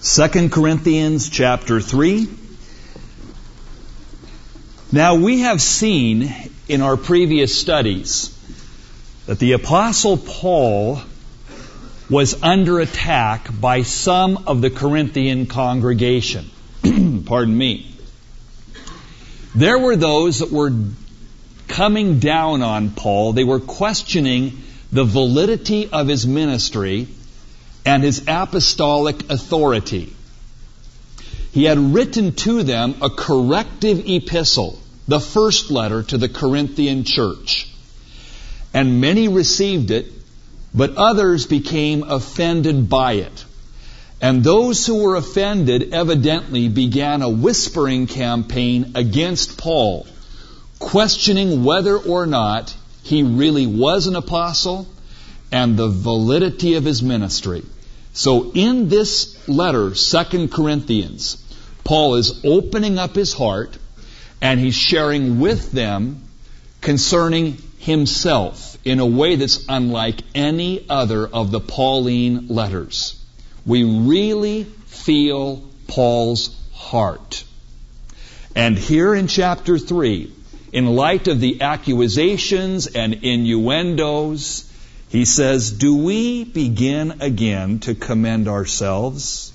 2 Corinthians chapter 3. Now we have seen in our previous studies that the Apostle Paul was under attack by some of the Corinthian congregation. Pardon me. There were those that were coming down on Paul. They were questioning the validity of his ministry and his apostolic authority. He had written to them a corrective epistle, the first letter to the Corinthian church. And many received it, but others became offended by it. And those who were offended evidently began a whispering campaign against Paul, questioning whether or not he really was an apostle and the validity of his ministry. So in this letter, 2 Corinthians, Paul is opening up his heart and he's sharing with them concerning himself in a way that's unlike any other of the Pauline letters. We really feel Paul's heart. And here in chapter 3, in light of the accusations and innuendos, he says, do we begin again to commend ourselves?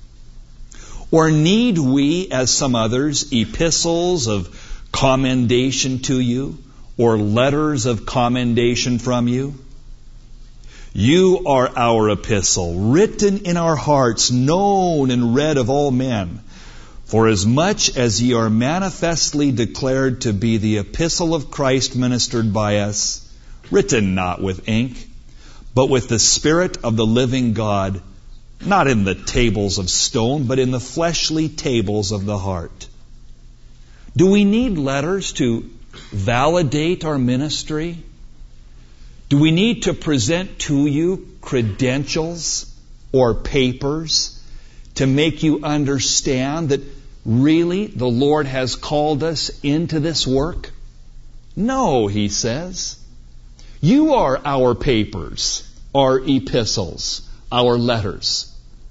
Or need we, as some others, epistles of commendation to you, or letters of commendation from you? You are our epistle, written in our hearts, known and read of all men. For as much as ye are manifestly declared to be the epistle of Christ ministered by us, written not with ink, but with the Spirit of the living God, not in the tables of stone, but in the fleshly tables of the heart. Do we need letters to validate our ministry? Do we need to present to you credentials or papers to make you understand that really the Lord has called us into this work? No, he says. You are our papers, our epistles, our letters.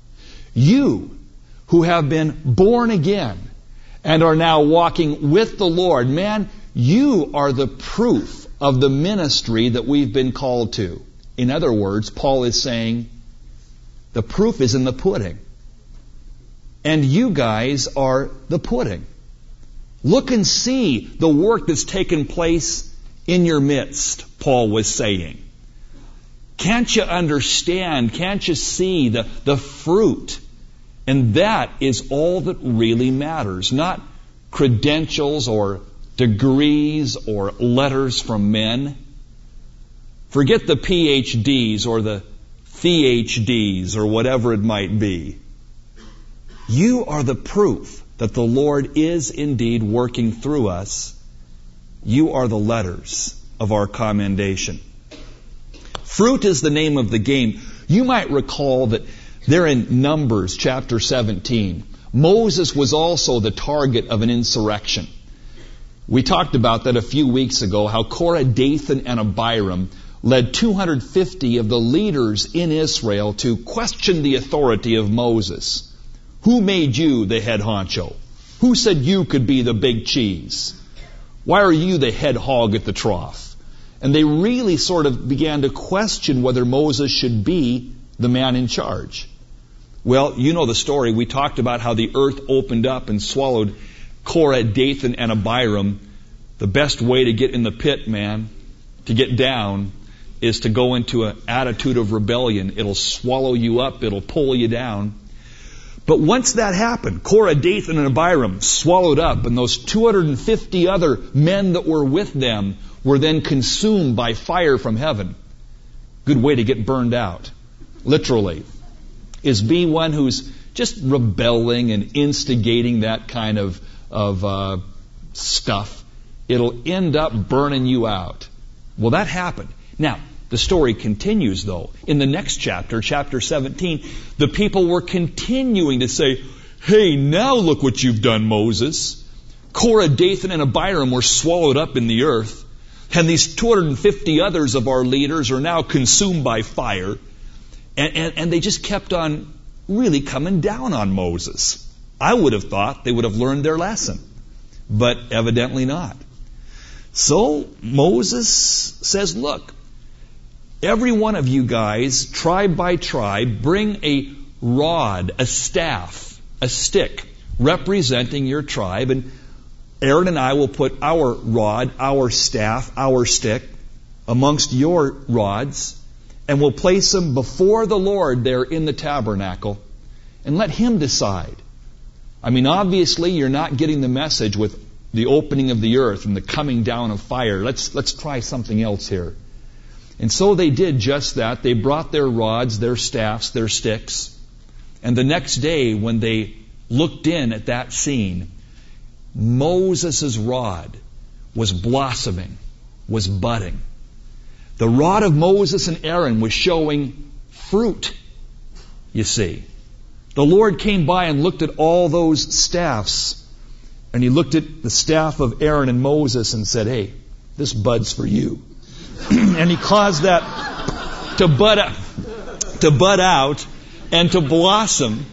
You who have been born again and are now walking with the Lord, man, you are the proof of the ministry that we've been called to. In other words, Paul is saying, the proof is in the pudding. And you guys are the pudding. Look and see the work that's taken place in your midst, Paul was saying. Can't you understand? Can't you see the fruit? And that is all that really matters. Not credentials or degrees or letters from men. Forget the PhDs or the ThDs or whatever it might be. You are the proof that the Lord is indeed working through us. You are the letters of our commendation. Fruit is the name of the game. You might recall that there in Numbers chapter 17, Moses was also the target of an insurrection. We talked about that a few weeks ago, how Korah, Dathan, and Abiram led 250 of the leaders in Israel to question the authority of Moses. Who made you the head honcho? Who said you could be the big cheese? Why are you the head hog at the trough? And they really sort of began to question whether Moses should be the man in charge. Well, you know the story. We talked about how the earth opened up and swallowed Korah, Dathan, and Abiram. The best way to get in the pit, man, to get down, is to go into an attitude of rebellion. It'll swallow you up. It'll pull you down. But once that happened, Korah, Dathan, and Abiram swallowed up, and those 250 other men that were with them were then consumed by fire from heaven. Good way to get burned out, literally, is be one who's just rebelling and instigating that kind of stuff. It'll end up burning you out. Well, that happened. Now, the story continues, though. In the next chapter, chapter 17, the people were continuing to say, hey, now look what you've done, Moses. Korah, Dathan, and Abiram were swallowed up in the earth, and these 250 others of our leaders are now consumed by fire. And they just kept on really coming down on Moses. I would have thought they would have learned their lesson, but evidently not. So Moses says, look, every one of you guys, tribe by tribe, bring a rod, a staff, a stick, representing your tribe, and Aaron and I will put our rod, our staff, our stick amongst your rods, and we'll place them before the Lord there in the tabernacle, and let Him decide. I mean, obviously, you're not getting the message with the opening of the earth and the coming down of fire. Let's try something else here. And so they did just that. They brought their rods, their staffs, their sticks. And the next day, when they looked in at that scene, Moses' rod was blossoming, was budding. The rod of Moses and Aaron was showing fruit, you see. The Lord came by and looked at all those staffs, and He looked at the staff of Aaron and Moses and said, hey, this bud's for you. And He caused that to bud out and to blossom.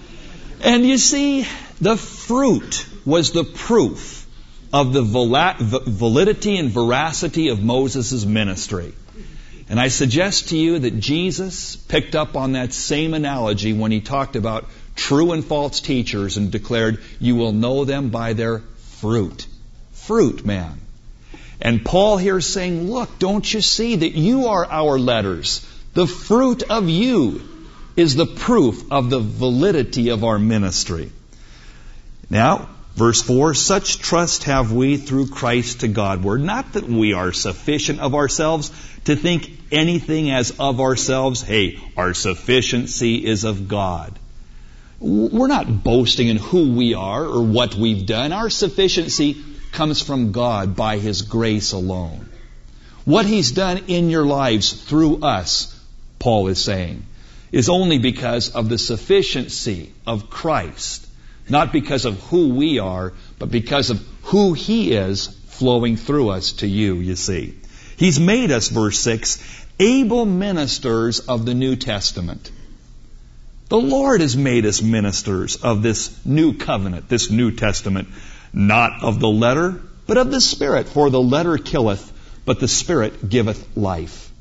And you see, the fruit was the proof of the validity and veracity of Moses' ministry. And I suggest to you that Jesus picked up on that same analogy when He talked about true and false teachers and declared, you will know them by their fruit. Fruit, man. And Paul here is saying, look, don't you see that you are our letters? The fruit of you is the proof of the validity of our ministry. Now, verse 4, such trust have we through Christ to Godward, not that we are sufficient of ourselves to think anything as of ourselves. Hey, our sufficiency is of God. We're not boasting in who we are or what we've done. Our sufficiency comes from God by His grace alone. What He's done in your lives through us, Paul is saying, is only because of the sufficiency of Christ. Not because of who we are, but because of who He is flowing through us to you see. He's made us, verse 6, able ministers of the New Testament. The Lord has made us ministers of this new covenant, this New Testament, not of the letter, but of the Spirit. For the letter killeth, but the Spirit giveth life.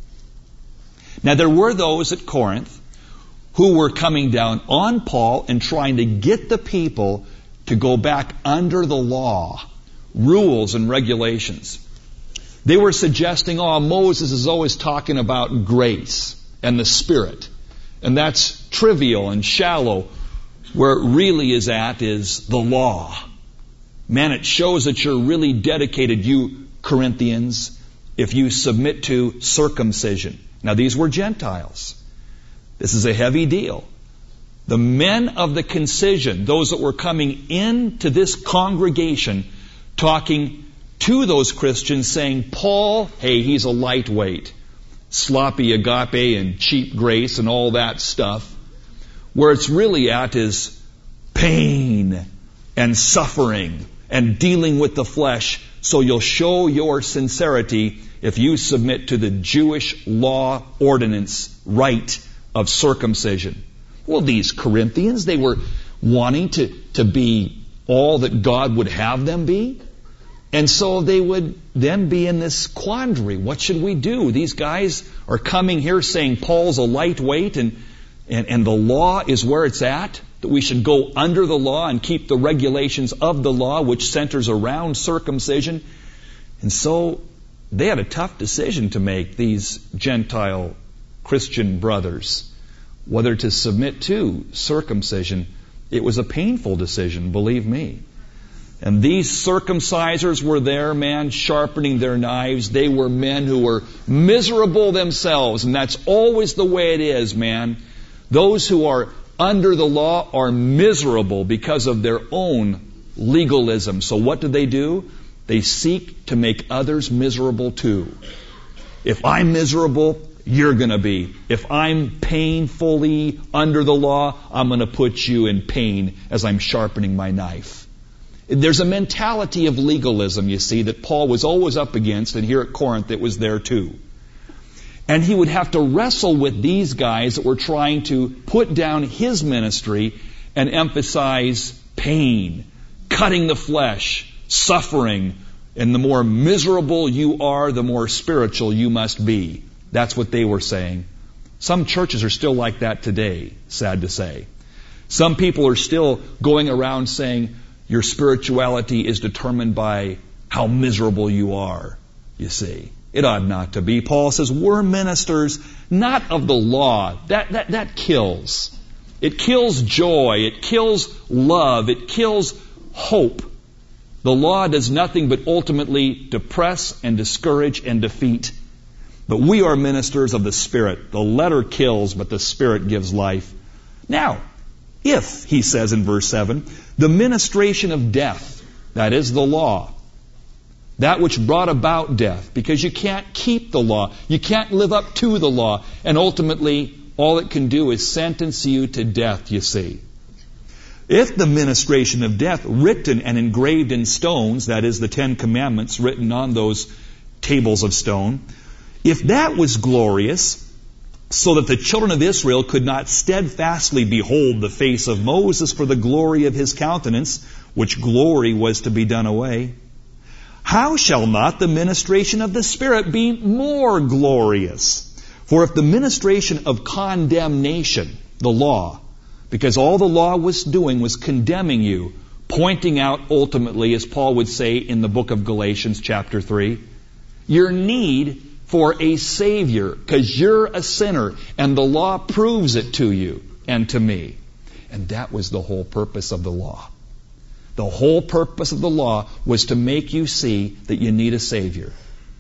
Now there were those at Corinth who were coming down on Paul and trying to get the people to go back under the law, rules and regulations. They were suggesting, Moses is always talking about grace and the Spirit. And that's trivial and shallow. Where it really is at is the law. Man, it shows that you're really dedicated, you Corinthians, if you submit to circumcision. Now these were Gentiles. This is a heavy deal. The men of the concision, those that were coming into this congregation, talking to those Christians, saying, Paul, hey, he's a lightweight. Sloppy agape and cheap grace and all that stuff. Where it's really at is pain and suffering and dealing with the flesh. So you'll show your sincerity if you submit to the Jewish law ordinance rite of circumcision. Well, these Corinthians, they were wanting to be all that God would have them be. And so they would then be in this quandary. What should we do? These guys are coming here saying Paul's a lightweight and the law is where it's at. That we should go under the law and keep the regulations of the law, which centers around circumcision. And so they had a tough decision to make, these Gentile Christian brothers, whether to submit to circumcision. It was a painful decision, believe me. And these circumcisers were there, man, sharpening their knives. They were men who were miserable themselves, and that's always the way it is, man. Those who are under the law are miserable because of their own legalism. So what do? They seek to make others miserable too. If I'm miserable, you're going to be. If I'm painfully under the law, I'm going to put you in pain as I'm sharpening my knife. There's a mentality of legalism, you see, that Paul was always up against, and here at Corinth it was there too. And he would have to wrestle with these guys that were trying to put down his ministry and emphasize pain, cutting the flesh, suffering, and the more miserable you are, the more spiritual you must be. That's what they were saying. Some churches are still like that today, sad to say. Some people are still going around saying your spirituality is determined by how miserable you are, you see. It ought not to be. Paul says we're ministers not of the law. That kills. It kills joy. It kills love. It kills hope. The law does nothing but ultimately depress and discourage and defeat. But we are ministers of the Spirit. The letter kills, but the Spirit gives life. Now, if, he says in verse 7, the ministration of death, that is the law, that which brought about death, because you can't keep the law, you can't live up to the law, and ultimately all it can do is sentence you to death, you see. If the ministration of death written and engraved in stones, that is the 10 Commandments written on those tables of stone, if that was glorious, so that the children of Israel could not steadfastly behold the face of Moses for the glory of his countenance, which glory was to be done away, how shall not the ministration of the Spirit be more glorious? For if the ministration of condemnation, the law, because all the law was doing was condemning you, pointing out ultimately, as Paul would say in the book of Galatians chapter 3, your need for a Savior, because you're a sinner, and the law proves it to you and to me. And that was the whole purpose of the law. The whole purpose of the law was to make you see that you need a Savior.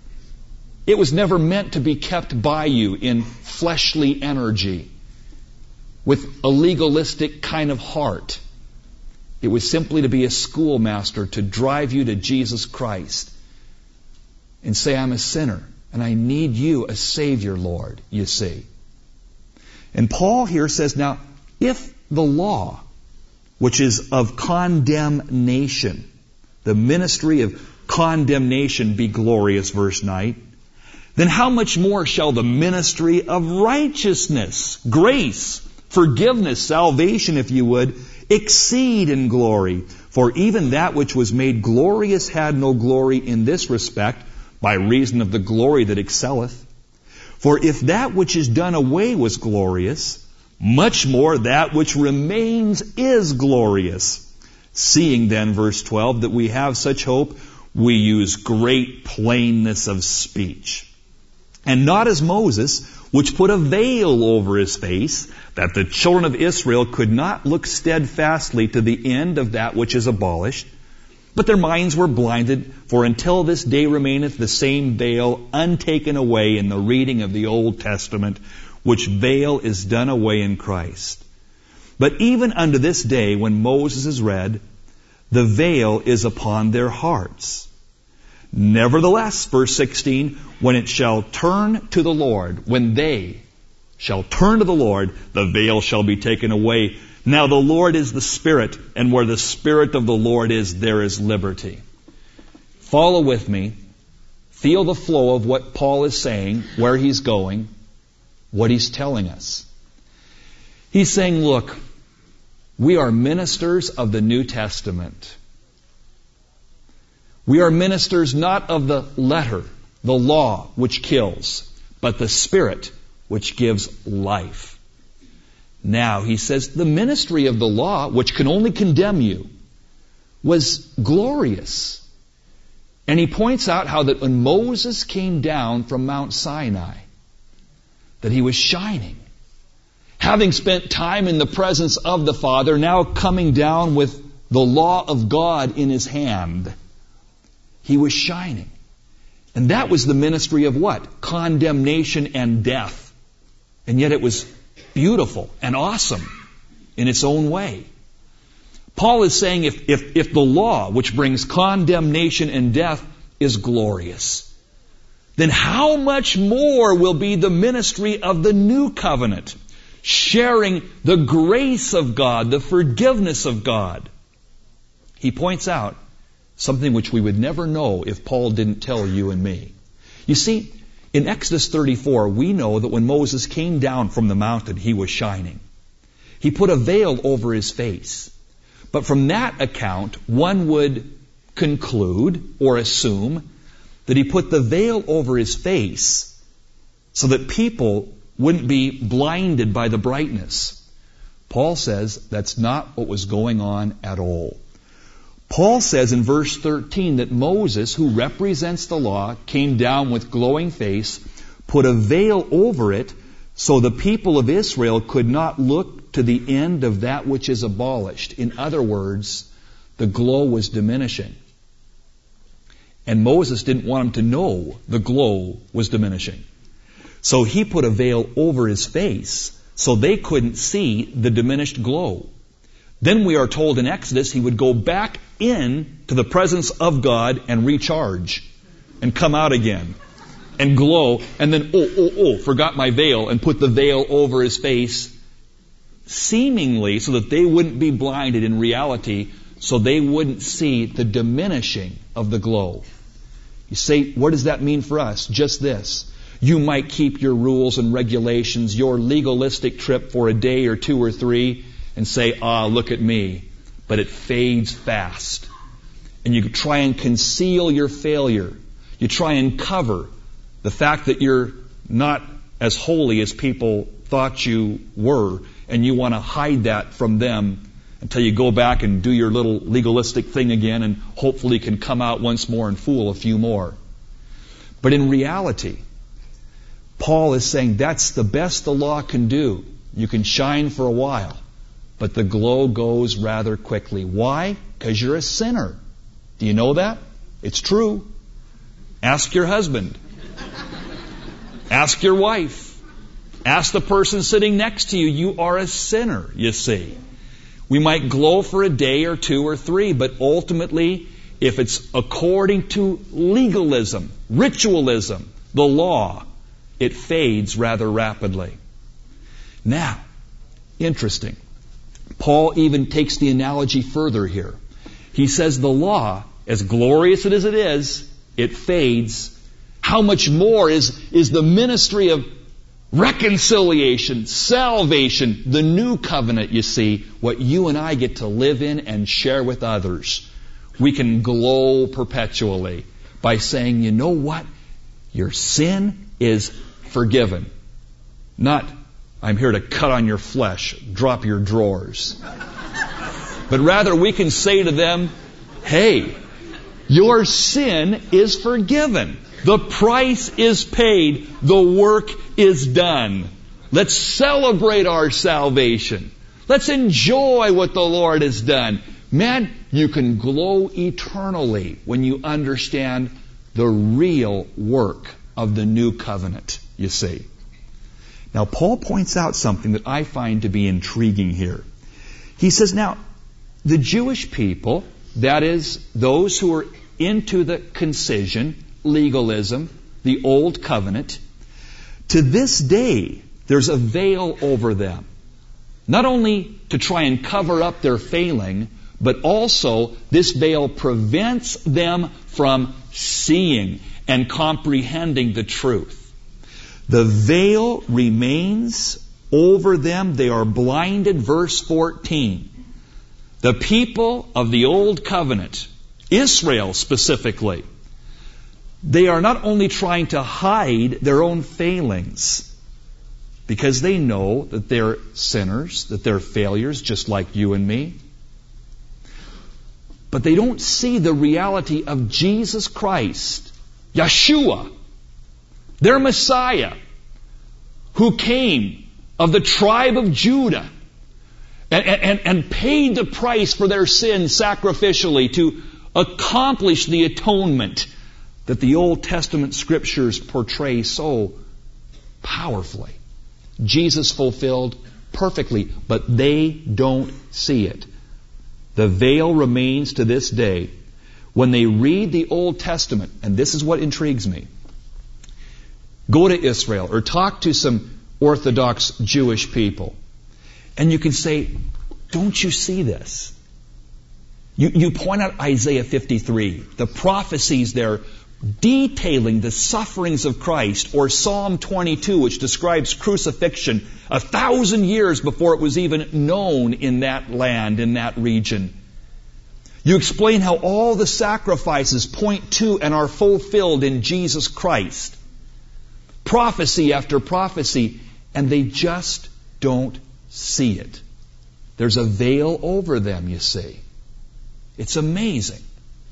It was never meant to be kept by you in fleshly energy, with a legalistic kind of heart. It was simply to be a schoolmaster to drive you to Jesus Christ and say, I'm a sinner and I need you, a Savior, Lord, you see. And Paul here says, now, if the law, which is of condemnation, the ministry of condemnation be glorious, verse 9, then how much more shall the ministry of righteousness, grace, forgiveness, salvation, if you would, exceed in glory? For even that which was made glorious had no glory in this respect, by reason of the glory that excelleth. For if that which is done away was glorious, much more that which remains is glorious. Seeing then, verse 12, that we have such hope, we use great plainness of speech. And not as Moses, which put a veil over his face, that the children of Israel could not look steadfastly to the end of that which is abolished. But their minds were blinded, for until this day remaineth the same veil untaken away in the reading of the Old Testament, which veil is done away in Christ. But even unto this day, when Moses is read, the veil is upon their hearts. Nevertheless, verse 16, when it shall turn to the Lord, when they shall turn to the Lord, the veil shall be taken away. Now the Lord is the Spirit, and where the Spirit of the Lord is, there is liberty. Follow with me. Feel the flow of what Paul is saying, where he's going, what he's telling us. He's saying, look, we are ministers of the New Testament. We are ministers not of the letter, the law, which kills, but the Spirit, which gives life. Now, he says, the ministry of the law, which can only condemn you, was glorious. And he points out how that when Moses came down from Mount Sinai, that he was shining. Having spent time in the presence of the Father, now coming down with the law of God in his hand, he was shining. And that was the ministry of what? Condemnation and death. And yet it was beautiful and awesome in its own way. Paul is saying if the law, which brings condemnation and death, is glorious, then how much more will be the ministry of the new covenant, sharing the grace of God, the forgiveness of God. He points out something which we would never know if Paul didn't tell you and me. You see, In Exodus 34, we know that when Moses came down from the mountain, he was shining. He put a veil over his face. But from that account, one would conclude or assume that he put the veil over his face so that people wouldn't be blinded by the brightness. Paul says that's not what was going on at all. Paul says in verse 13 that Moses, who represents the law, came down with glowing face, put a veil over it, so the people of Israel could not look to the end of that which is abolished. In other words, the glow was diminishing. And Moses didn't want them to know the glow was diminishing. So he put a veil over his face so they couldn't see the diminished glow. Then we are told in Exodus he would go back in to the presence of God and recharge and come out again and glow and then, forgot my veil, and put the veil over his face seemingly so that they wouldn't be blinded in reality, so they wouldn't see the diminishing of the glow. You say, what does that mean for us? Just this. You might keep your rules and regulations, your legalistic trip for a day or two or three, and say, look at me. But it fades fast. And you try and conceal your failure. You try and cover the fact that you're not as holy as people thought you were, and you want to hide that from them until you go back and do your little legalistic thing again, and hopefully can come out once more and fool a few more. But in reality, Paul is saying that's the best the law can do. You can shine for a while, but the glow goes rather quickly. Why? Because you're a sinner. Do you know that? It's true. Ask your husband. Ask your wife. Ask the person sitting next to you. You are a sinner, you see. We might glow for a day or two or three, but ultimately, if it's according to legalism, ritualism, the law, it fades rather rapidly. Now, interesting. Paul even takes the analogy further here. He says the law, as glorious as it is, it fades. How much more is the ministry of reconciliation, salvation, the new covenant, you see, what you and I get to live in and share with others. We can glow perpetually by saying, you know what? Your sin is forgiven. Not, I'm here to cut on your flesh, drop your drawers. But rather we can say to them, hey, your sin is forgiven. The price is paid. The work is done. Let's celebrate our salvation. Let's enjoy what the Lord has done. Man, you can glow eternally when you understand the real work of the new covenant, you see. Now, Paul points out something that I find to be intriguing here. He says, now, the Jewish people, that is, those who are into the concision, legalism, the old covenant, to this day, there's a veil over them. Not only to try and cover up their failing, but also this veil prevents them from seeing and comprehending the truth. The veil remains over them. They are blinded. Verse 14. The people of the old covenant, Israel specifically, they are not only trying to hide their own failings, because they know that they're sinners, that they're failures, just like you and me, but they don't see the reality of Jesus Christ, Yeshua, their Messiah, who came of the tribe of Judah and paid the price for their sins sacrificially to accomplish the atonement that the Old Testament Scriptures portray so powerfully. Jesus fulfilled perfectly, but they don't see it. The veil remains to this day. When they read the Old Testament, and this is what intrigues me, go to Israel or talk to some Orthodox Jewish people, and you can say, don't you see this? You point out Isaiah 53, the prophecies there detailing the sufferings of Christ, or Psalm 22, which describes crucifixion 1,000 years before it was even known in that land, in that region. You explain how all the sacrifices point to and are fulfilled in Jesus Christ. Prophecy after prophecy, and they just don't see it. There's a veil over them, you see. It's amazing.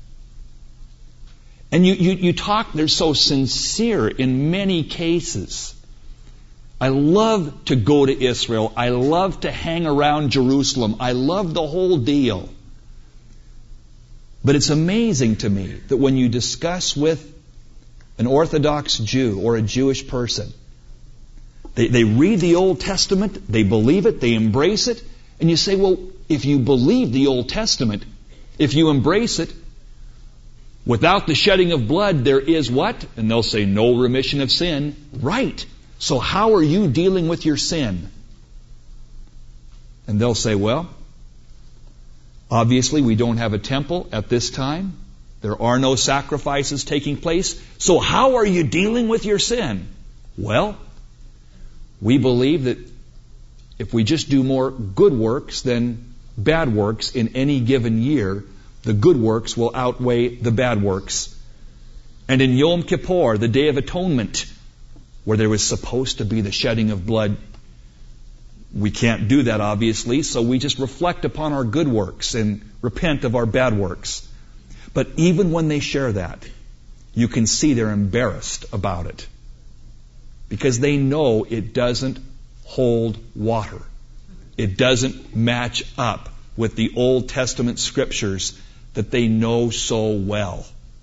And you talk, they're so sincere in many cases. I love to go to Israel. I love to hang around Jerusalem. I love the whole deal. But it's amazing to me that when you discuss with an Orthodox Jew or a Jewish person, they read the Old Testament, they believe it, they embrace it, and you say, well, if you believe the Old Testament, if you embrace it, without the shedding of blood, there is what? And they'll say, no remission of sin. Right. So how are you dealing with your sin? And they'll say, well, obviously we don't have a temple at this time. There are no sacrifices taking place. So how are you dealing with your sin? Well, we believe that if we just do more good works than bad works in any given year, the good works will outweigh the bad works. And in Yom Kippur, the Day of Atonement, where there was supposed to be the shedding of blood, we can't do that, obviously, so we just reflect upon our good works and repent of our bad works. But even when they share that, you can see they're embarrassed about it, because they know it doesn't hold water. It doesn't match up with the Old Testament scriptures that they know so well.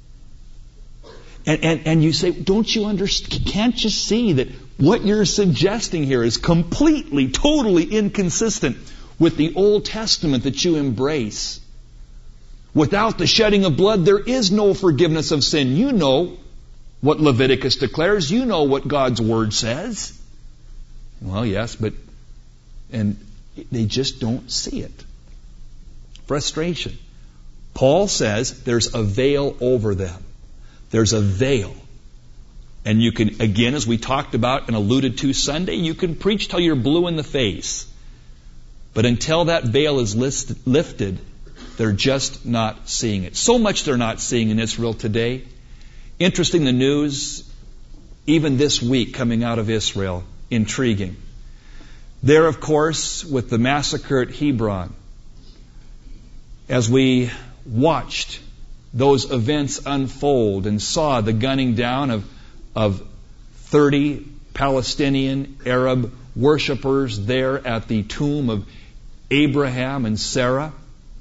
And you say, don't you understand? Can't you see that what you're suggesting here is completely, totally inconsistent with the Old Testament that you embrace? Without the shedding of blood, there is no forgiveness of sin. You know what Leviticus declares. You know what God's Word says. Well, yes, and they just don't see it. Frustration. Paul says there's a veil over them. There's a veil. And you can, again, as we talked about and alluded to Sunday, you can preach till you're blue in the face. But until that veil is lifted, they're just not seeing it. So much they're not seeing in Israel today. Interesting, the news, even this week coming out of Israel, intriguing. There, of course, with the massacre at Hebron, as we watched those events unfold and saw the gunning down of 30 Palestinian Arab worshipers there at the tomb of Abraham and Sarah,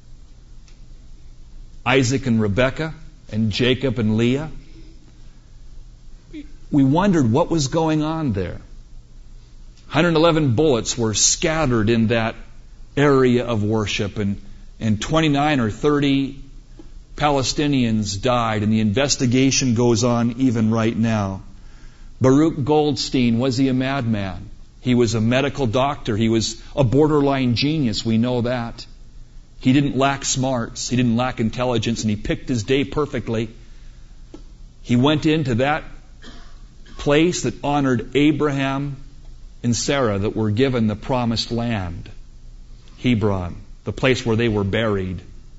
Isaac and Rebekah, and Jacob and Leah, we wondered what was going on there. 111 bullets were scattered in that area of worship, and 29 or 30 Palestinians died, and the investigation goes on even right now. Baruch Goldstein, was he a madman? He was a medical doctor. He was a borderline genius. We know that. He didn't lack smarts. He didn't lack intelligence, and he picked his day perfectly. He went into that place that honored Abraham and Sarah, that were given the promised land, Hebron, the place where they were buried.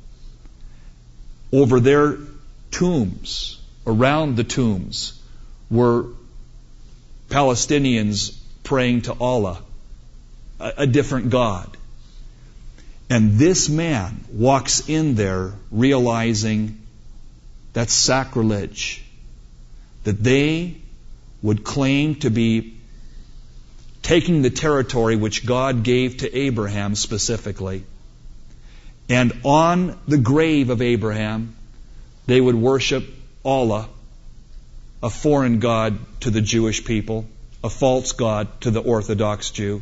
Over their tombs, around the tombs, were Palestinians praying to Allah, a different God. And this man walks in there realizing that's sacrilege, that they would claim to be taking the territory which God gave to Abraham specifically. And on the grave of Abraham, they would worship Allah, a foreign god to the Jewish people, a false god to the Orthodox Jew.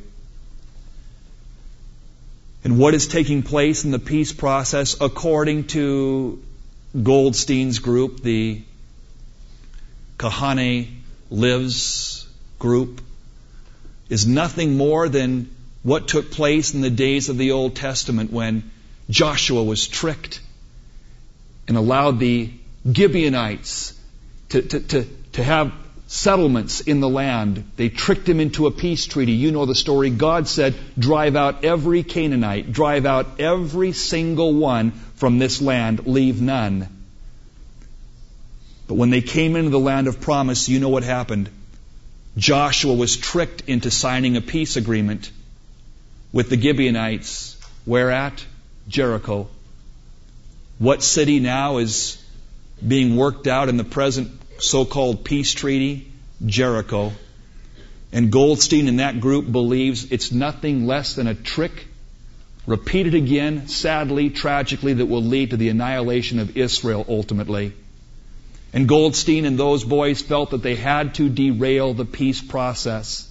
And what is taking place in the peace process, according to Goldstein's group, the Kahane Lives group, is nothing more than what took place in the days of the Old Testament when Joshua was tricked and allowed the Gibeonites to have settlements in the land. They tricked him into a peace treaty. You know the story. God said, drive out every Canaanite, drive out every single one from this land, leave none. But when they came into the land of promise, you know what happened. Joshua was tricked into signing a peace agreement with the Gibeonites. Where at? Jericho. What city now is being worked out in the present so-called peace treaty? Jericho. And Goldstein and that group believes it's nothing less than a trick, repeated again, sadly, tragically, that will lead to the annihilation of Israel ultimately. And Goldstein and those boys felt that they had to derail the peace process.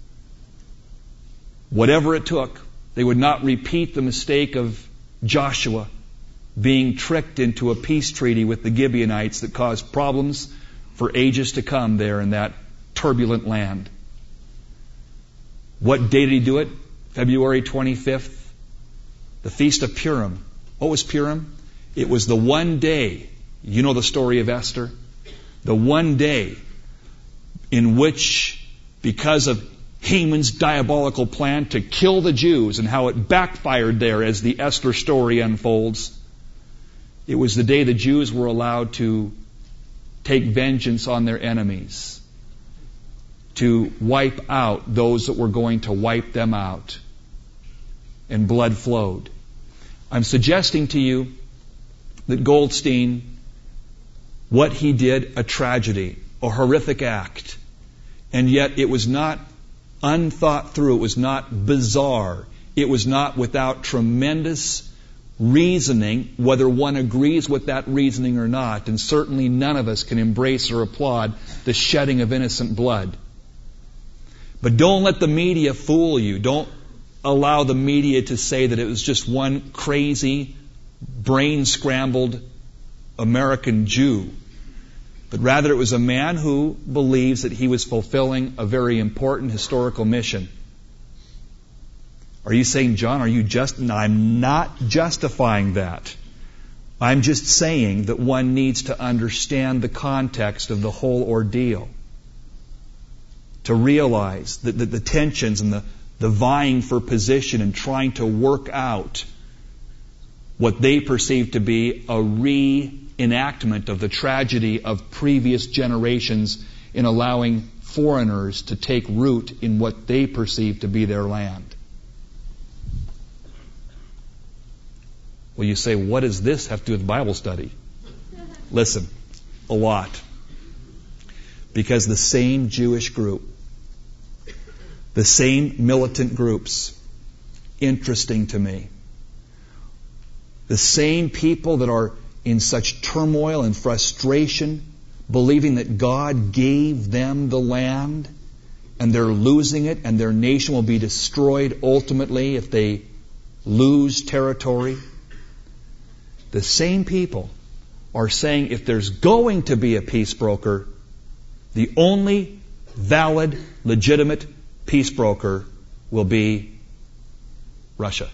Whatever it took, they would not repeat the mistake of Joshua being tricked into a peace treaty with the Gibeonites that caused problems for ages to come there in that turbulent land. What day did he do it? February 25th. The Feast of Purim. What was Purim? It was the one day, you know the story of Esther, the one day in which, because of Haman's diabolical plan to kill the Jews and how it backfired there as the Esther story unfolds, it was the day the Jews were allowed to take vengeance on their enemies, to wipe out those that were going to wipe them out. And blood flowed. I'm suggesting to you that Goldstein, what he did, a tragedy, a horrific act, and yet it was not unthought through, it was not bizarre, it was not without tremendous reasoning, whether one agrees with that reasoning or not, and certainly none of us can embrace or applaud the shedding of innocent blood. But don't let the media fool you. Don't allow the media to say that it was just one crazy, brain-scrambled American Jew. But rather it was a man who believes that he was fulfilling a very important historical mission. Are you saying, John, are you just... No, I'm not justifying that. I'm just saying that one needs to understand the context of the whole ordeal, to realize that the tensions and the vying for position and trying to work out what they perceive to be a reenactment of the tragedy of previous generations in allowing foreigners to take root in what they perceive to be their land. Well, you say, what does this have to do with Bible study? Listen, a lot. Because the same Jewish group, the same militant groups, interesting to me, the same people that are in such turmoil and frustration, believing that God gave them the land and they're losing it and their nation will be destroyed ultimately if they lose territory. The same people are saying if there's going to be a peace broker, the only valid, legitimate peace broker will be Russia.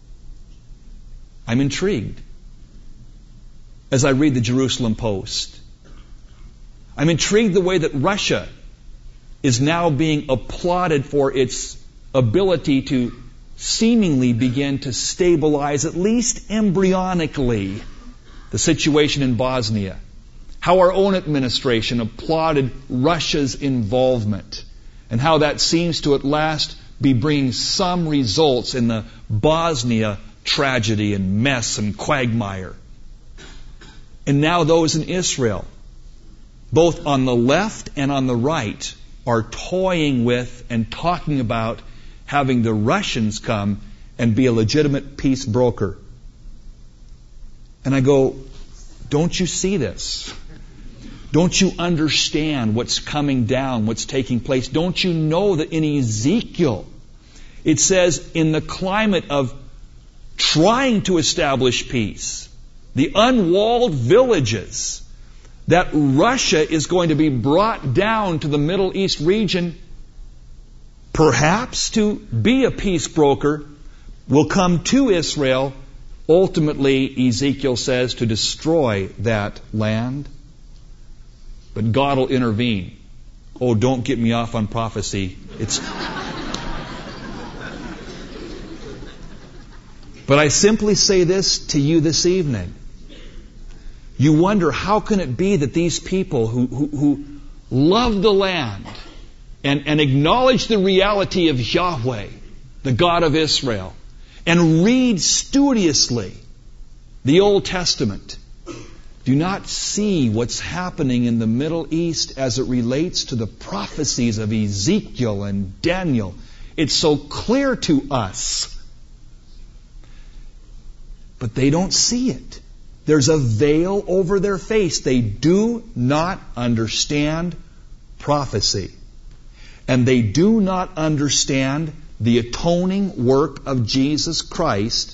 I'm intrigued as I read the Jerusalem Post. I'm intrigued the way that Russia is now being applauded for its ability to seemingly begin to stabilize, at least embryonically, the situation in Bosnia. How our own administration applauded Russia's involvement, and how that seems to at last be bringing some results in the Bosnia tragedy and mess and quagmire. And now those in Israel, both on the left and on the right, are toying with and talking about having the Russians come and be a legitimate peace broker. And I go, don't you see this? Don't you understand what's coming down, what's taking place? Don't you know that in Ezekiel, it says in the climate of trying to establish peace, the unwalled villages, that Russia is going to be brought down to the Middle East region, perhaps to be a peace broker, will come to Israel, ultimately, Ezekiel says, to destroy that land. but God will intervene. Oh, don't get me off on prophecy. But I simply say this to you this evening. You wonder, how can it be that these people who love the land and acknowledge the reality of Yahweh, the God of Israel, and read studiously the Old Testament, do not see what's happening in the Middle East as it relates to the prophecies of Ezekiel and Daniel? It's so clear to us. But they don't see it. There's a veil over their face. They do not understand prophecy. And they do not understand the atoning work of Jesus Christ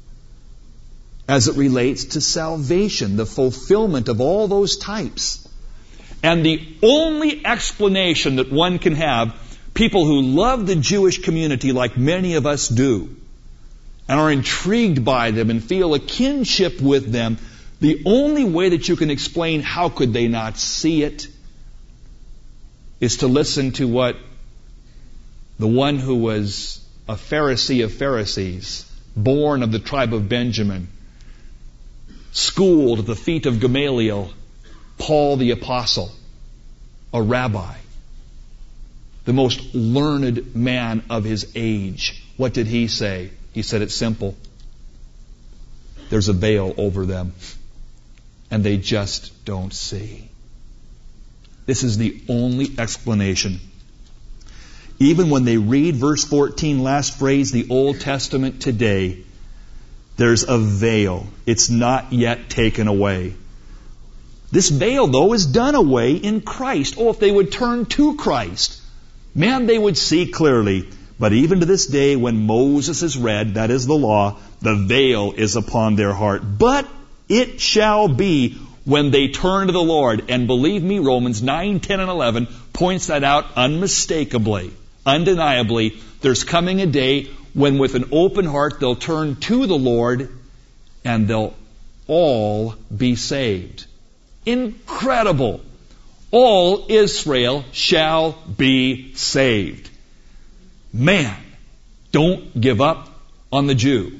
as it relates to salvation, the fulfillment of all those types. And the only explanation that one can have, people who love the Jewish community like many of us do, and are intrigued by them and feel a kinship with them, the only way that you can explain how could they not see it is to listen to what the one who was a Pharisee of Pharisees, born of the tribe of Benjamin, schooled at the feet of Gamaliel, Paul the Apostle, a rabbi, the most learned man of his age. What did he say? He said it's simple. There's a veil over them, and they just don't see. This is the only explanation. Even when they read verse 14, last phrase, the Old Testament today, there's a veil. It's not yet taken away. This veil, though, is done away in Christ. Oh, if they would turn to Christ, man, they would see clearly. But even to this day, when Moses is read, that is the law, the veil is upon their heart. But it shall be when they turn to the Lord. And believe me, Romans 9, 10, and 11 points that out unmistakably, undeniably. There's coming a day when with an open heart they'll turn to the Lord and they'll all be saved. Incredible. All Israel shall be saved. Man, don't give up on the Jew.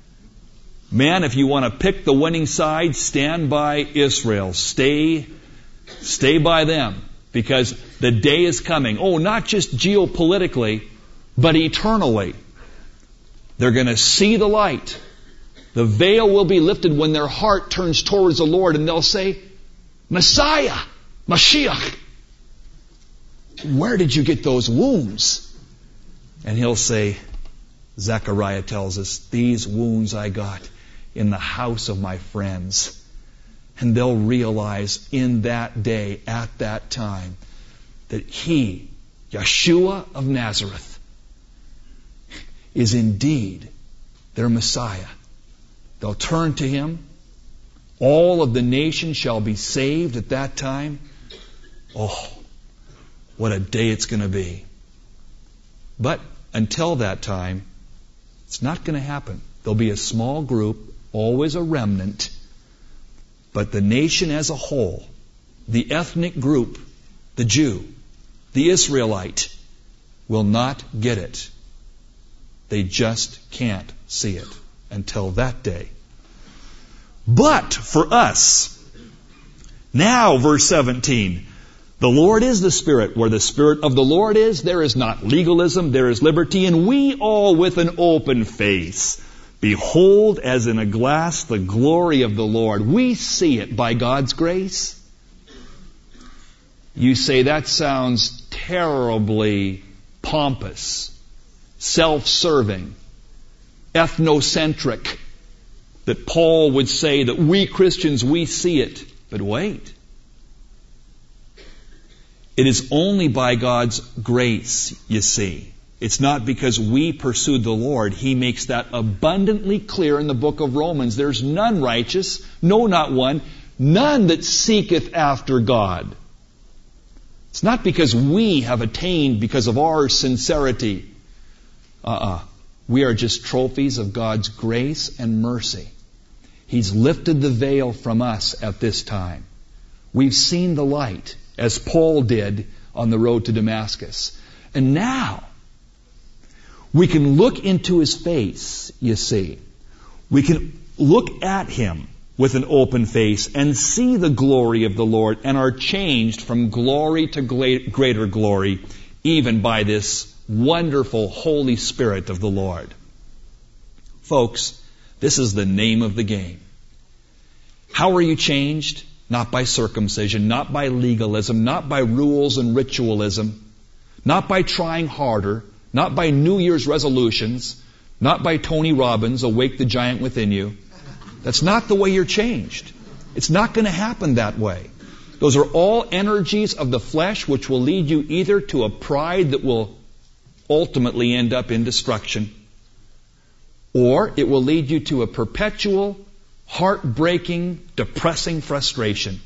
Man, if you want to pick the winning side, stand by Israel. Stay by them. Because the day is coming. Oh, not just geopolitically, but eternally. They're going to see the light. The veil will be lifted when their heart turns towards the Lord, and they'll say, Messiah, Mashiach, where did you get those wounds? And he'll say, Zechariah tells us, these wounds I got in the house of my friends. And they'll realize in that day, at that time, that he, Yeshua of Nazareth, is indeed their Messiah. They'll turn to him. All of the nation shall be saved at that time. Oh, what a day it's going to be. But until that time, it's not going to happen. There'll be a small group, always a remnant, but the nation as a whole, the ethnic group, the Jew, the Israelite, will not get it. They just can't see it until that day. But for us, now verse 17, the Lord is the Spirit. Where the Spirit of the Lord is, there is not legalism, there is liberty. And we all with an open face behold as in a glass the glory of the Lord. We see it by God's grace. You say, that sounds terribly pompous, self-serving, ethnocentric, that Paul would say that we Christians, we see it. But wait. It is only by God's grace, you see. It's not because we pursued the Lord. He makes that abundantly clear in the book of Romans. There's none righteous, no, not one, none that seeketh after God. It's not because we have attained because of our sincerity. We are just trophies of God's grace and mercy. He's lifted the veil from us at this time. We've seen the light. as Paul did on the road to Damascus. And now, we can look into his face, you see. We can look at him with an open face and see the glory of the Lord and are changed from glory to greater glory, even by this wonderful Holy Spirit of the Lord. Folks, this is the name of the game. How are you changed? Not by circumcision, not by legalism, not by rules and ritualism, not by trying harder, not by New Year's resolutions, not by Tony Robbins, Awake the Giant Within You. That's not the way you're changed. It's not going to happen that way. Those are all energies of the flesh which will lead you either to a pride that will ultimately end up in destruction, or it will lead you to a perpetual, heartbreaking, depressing frustration.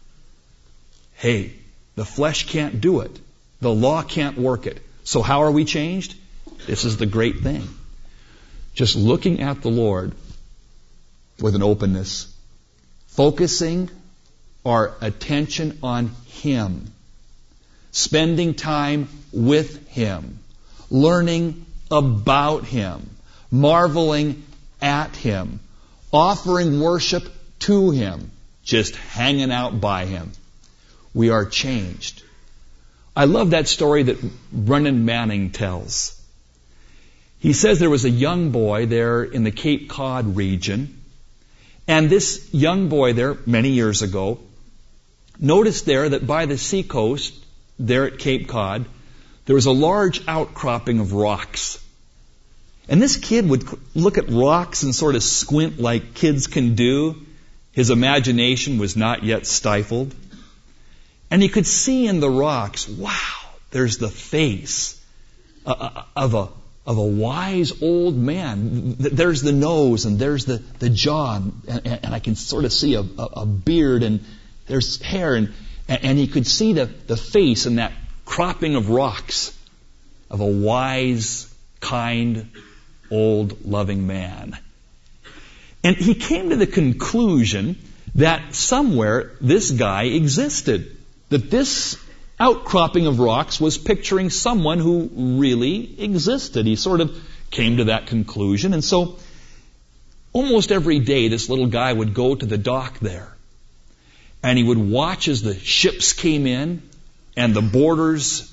Hey, the flesh can't do it. The law can't work it. So how are we changed? This is the great thing. Just looking at the Lord with an openness, focusing our attention on Him, spending time with Him, learning about Him, marveling at Him, offering worship to Him, just hanging out by Him. We are changed. I love that story that Brennan Manning tells. He says there was a young boy there in the Cape Cod region, and this young boy there, many years ago, noticed there that by the seacoast there at Cape Cod, there was a large outcropping of rocks. And this kid would look at rocks and sort of squint like kids can do. His imagination was not yet stifled. And he could see in the rocks, wow, there's the face of a wise old man. There's the nose and there's the jaw, and I can sort of see a beard, and there's hair, and he could see the face in that cropping of rocks of a wise, kind, old, loving man. And he came to the conclusion that somewhere this guy existed. That this outcropping of rocks was picturing someone who really existed. He sort of came to that conclusion. And so almost every day this little guy would go to the dock there. And he would watch as the ships came in and the boarders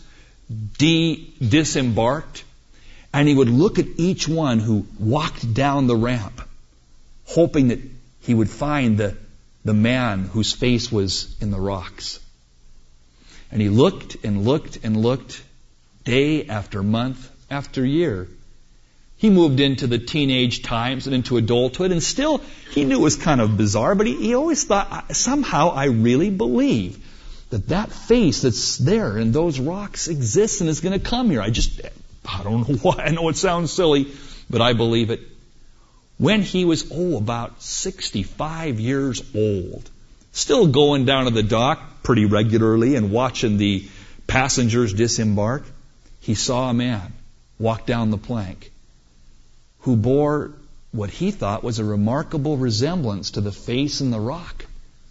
disembarked. And he would look at each one who walked down the ramp, hoping that he would find the man whose face was in the rocks. And he looked and looked and looked, day after month after year. He moved into the teenage times and into adulthood, and still he knew it was kind of bizarre, but he always thought, somehow I really believe that face that's there in those rocks exists and is going to come here. I don't know why. I know it sounds silly, but I believe it. When he was, about 65 years old, still going down to the dock pretty regularly and watching the passengers disembark, he saw a man walk down the plank who bore what he thought was a remarkable resemblance to the face in the rock.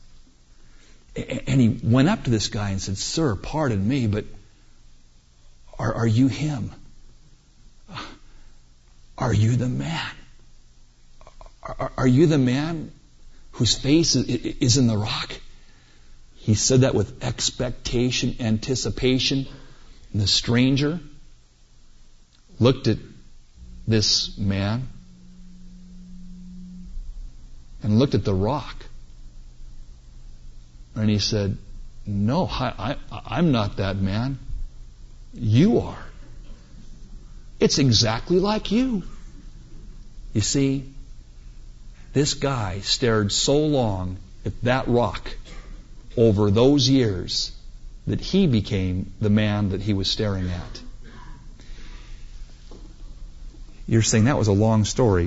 And he went up to this guy and said, "Sir, pardon me, but are you him? Are you the man? Are you the man whose face is in the rock?" He said that with expectation, anticipation. And the stranger looked at this man and looked at the rock. And he said, "No, I'm not that man. You are. It's exactly like you." You see, this guy stared so long at that rock over those years that he became the man that he was staring at. You're saying that was a long story.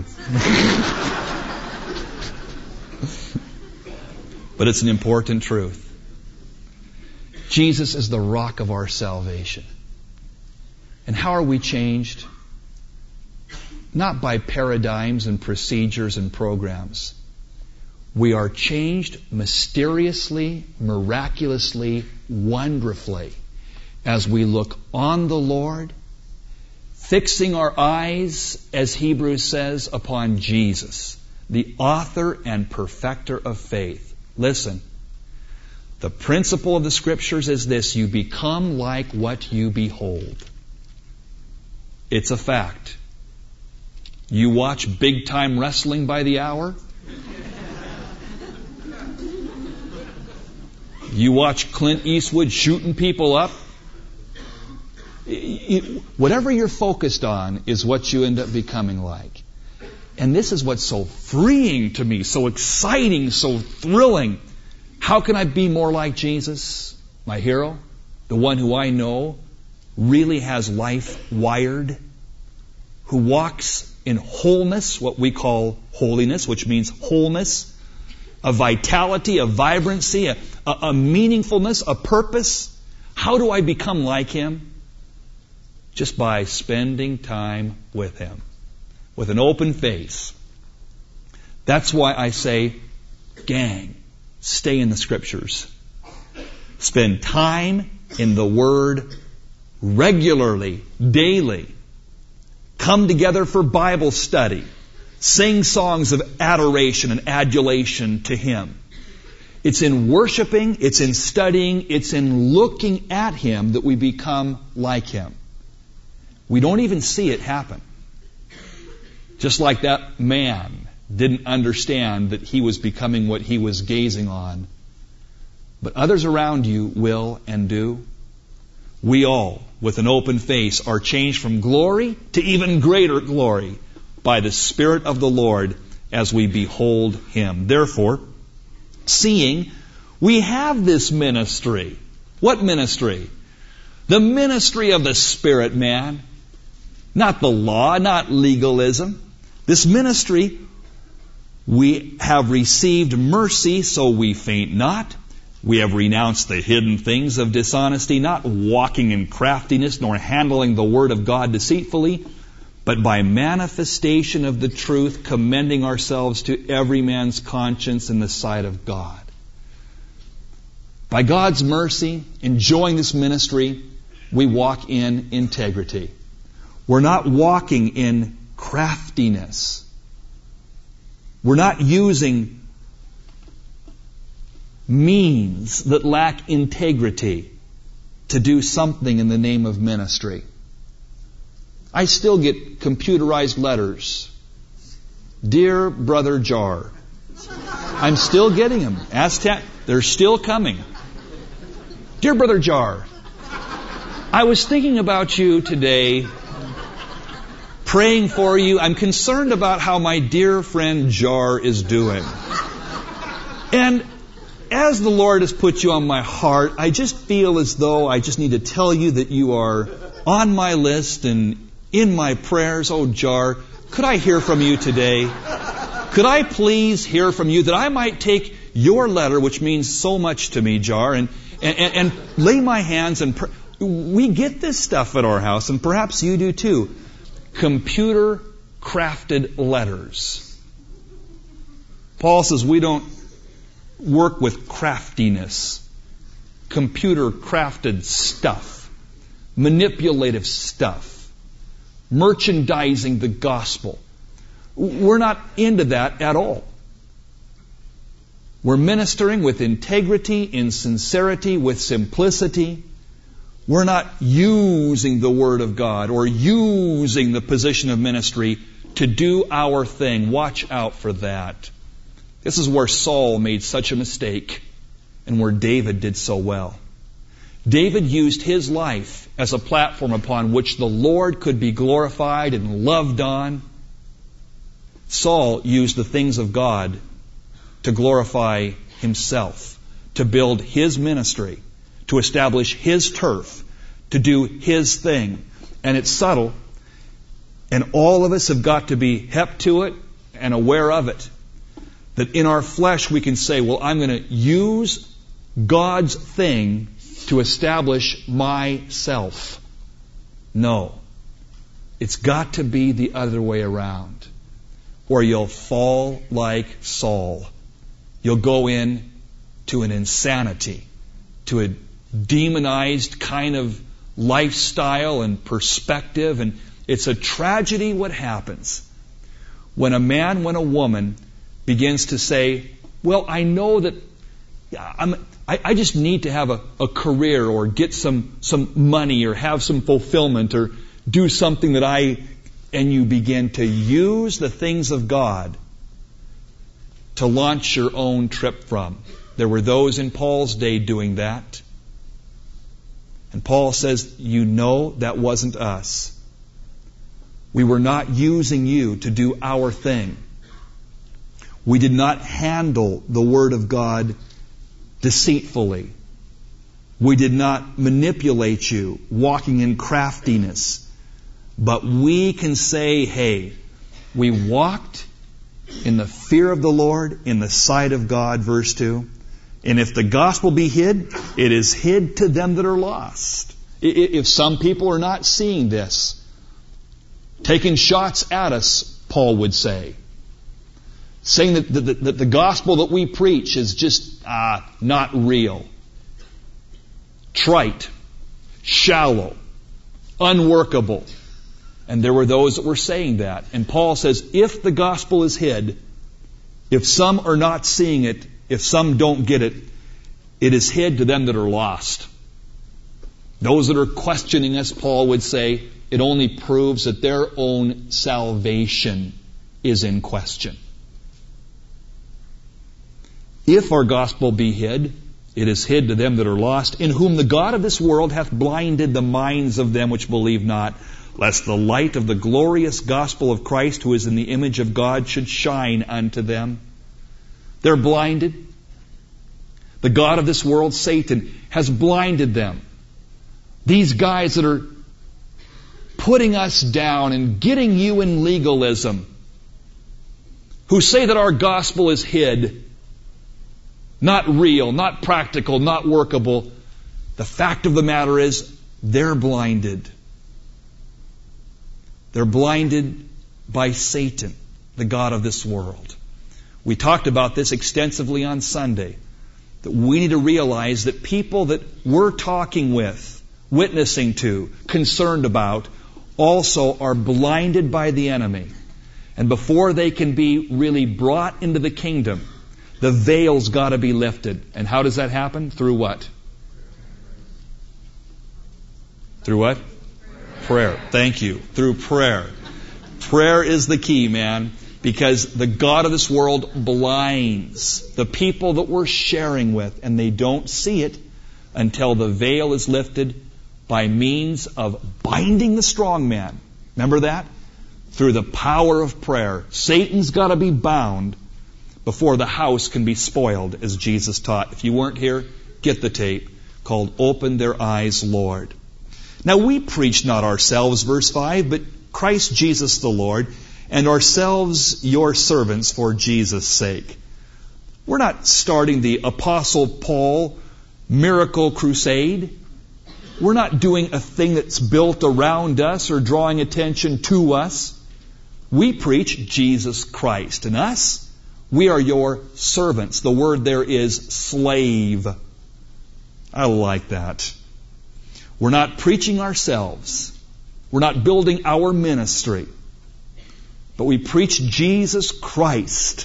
But it's an important truth. Jesus is the rock of our salvation. And how are we changed? Not by paradigms and procedures and programs. We are changed mysteriously, miraculously, wonderfully as we look on the Lord, fixing our eyes, as Hebrews says, upon Jesus, the author and perfecter of faith. Listen, the principle of the Scriptures is this: you become like what you behold. It's a fact. You watch big-time wrestling by the hour. You watch Clint Eastwood shooting people up. Whatever you're focused on is what you end up becoming like. And this is what's so freeing to me, so exciting, so thrilling. How can I be more like Jesus, my hero? The one who I know really has life wired, who walks in wholeness, what we call holiness, which means wholeness, a vitality, a vibrancy, a meaningfulness, a purpose. How do I become like Him? Just by spending time with Him, with an open face. That's why I say, gang, stay in the Scriptures. Spend time in the Word regularly, daily. Come together for Bible study. Sing songs of adoration and adulation to Him. It's in worshiping, it's in studying, it's in looking at Him that we become like Him. We don't even see it happen. Just like that man didn't understand that he was becoming what he was gazing on. But others around you will and do. We all, with an open face, are changed from glory to even greater glory by the Spirit of the Lord as we behold Him. Therefore, seeing we have this ministry. What ministry? The ministry of the Spirit, man. Not the law, not legalism. This ministry, we have received mercy, so we faint not. We have renounced the hidden things of dishonesty, not walking in craftiness, nor handling the word of God deceitfully, but by manifestation of the truth, commending ourselves to every man's conscience in the sight of God. By God's mercy, enjoying this ministry, we walk in integrity. We're not walking in craftiness. We're not using means that lack integrity to do something in the name of ministry. I still get computerized letters. Dear Brother Jar. I'm still getting them. They're still coming. Dear Brother Jar, I was thinking about you today, praying for you. I'm concerned about how my dear friend Jar is doing. And as the Lord has put you on my heart, I just feel as though I just need to tell you that you are on my list and in my prayers. Oh, Jar, could I hear from you today? Could I please hear from you that I might take your letter, which means so much to me, Jar, and lay my hands and pray. We get this stuff at our house, and perhaps you do too. Computer-crafted letters. Paul says we don't work with craftiness. Computer-crafted stuff. Manipulative stuff. Merchandising the gospel. We're not into that at all. We're ministering with integrity, in sincerity, with simplicity. We're not using the Word of God or using the position of ministry to do our thing. Watch out for that. This is where Saul made such a mistake and where David did so well. David used his life as a platform upon which the Lord could be glorified and loved on. Saul used the things of God to glorify himself, to build his ministry, to establish his turf, to do his thing. And it's subtle, and all of us have got to be hep to it and aware of it. That in our flesh we can say, well, I'm going to use God's thing to establish myself. No. It's got to be the other way around. Or you'll fall like Saul. you'll go in to an insanity, to a demonized kind of lifestyle and perspective. And it's a tragedy what happens when a man, when a woman begins to say, well, I know that I just need to have a career or get some money or have some fulfillment or do something and you begin to use the things of God to launch your own trip from. There were those in Paul's day doing that. And Paul says, you know that wasn't us. We were not using you to do our thing. We did not handle the Word of God deceitfully. We did not manipulate you, walking in craftiness. But we can say, hey, we walked in the fear of the Lord, in the sight of God, verse 2. And if the gospel be hid, it is hid to them that are lost. If some people are not seeing this, taking shots at us, Paul would say, saying that the gospel that we preach is just not real, trite, shallow, unworkable. And there were those that were saying that. And Paul says, if the gospel is hid, if some are not seeing it, if some don't get it, it is hid to them that are lost. Those that are questioning us, Paul would say, it only proves that their own salvation is in question. If our gospel be hid, it is hid to them that are lost, in whom the God of this world hath blinded the minds of them which believe not, lest the light of the glorious gospel of Christ, who is in the image of God, should shine unto them. They're blinded. The God of this world, Satan, has blinded them. These guys that are putting us down and getting you in legalism, who say that our gospel is hid, not real, not practical, not workable. The fact of the matter is, they're blinded. They're blinded by Satan, the God of this world. We talked about this extensively on Sunday, that we need to realize that people that we're talking with, witnessing to, concerned about, also are blinded by the enemy. And before they can be really brought into the kingdom, the veil's got to be lifted. And how does that happen? Through what? Through what? Prayer. Thank you. Through prayer. Prayer is the key, man. Because the God of this world blinds the people that we're sharing with, and they don't see it until the veil is lifted by means of binding the strong man. Remember that? Through the power of prayer. Satan's got to be bound before the house can be spoiled, as Jesus taught. If you weren't here, get the tape, called Open Their Eyes, Lord. Now we preach not ourselves, verse 5, but Christ Jesus the Lord, and ourselves your servants for Jesus' sake. We're not starting the Apostle Paul miracle crusade. We're not doing a thing that's built around us or drawing attention to us. We preach Jesus Christ. And us, we are your servants. The word there is slave. I like that. We're not preaching ourselves. We're not building our ministry. But we preach Jesus Christ.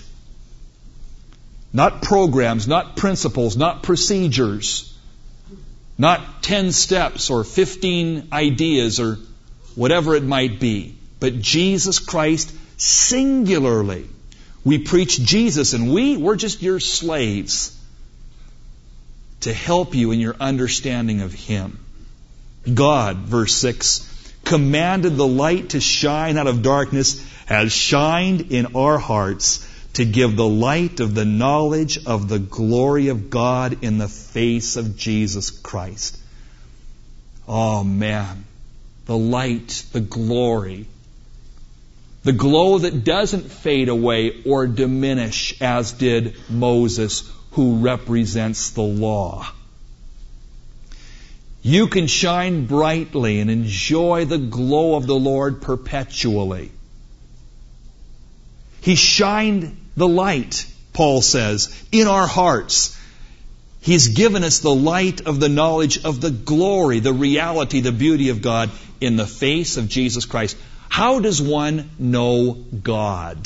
Not programs, not principles, not procedures, not 10 steps or 15 ideas or whatever it might be. But Jesus Christ singularly. We preach Jesus, and we're just your slaves to help you in your understanding of Him. God, verse 6, commanded the light to shine out of darkness, has shined in our hearts to give the light of the knowledge of the glory of God in the face of Jesus Christ. Oh man, the light, the glory, the glow that doesn't fade away or diminish as did Moses, who represents the law. You can shine brightly and enjoy the glow of the Lord perpetually. He shined the light Paul says, in our hearts. He's given us the light of the knowledge of the glory, the reality, the beauty of God in the face of Jesus Christ. How does one know God?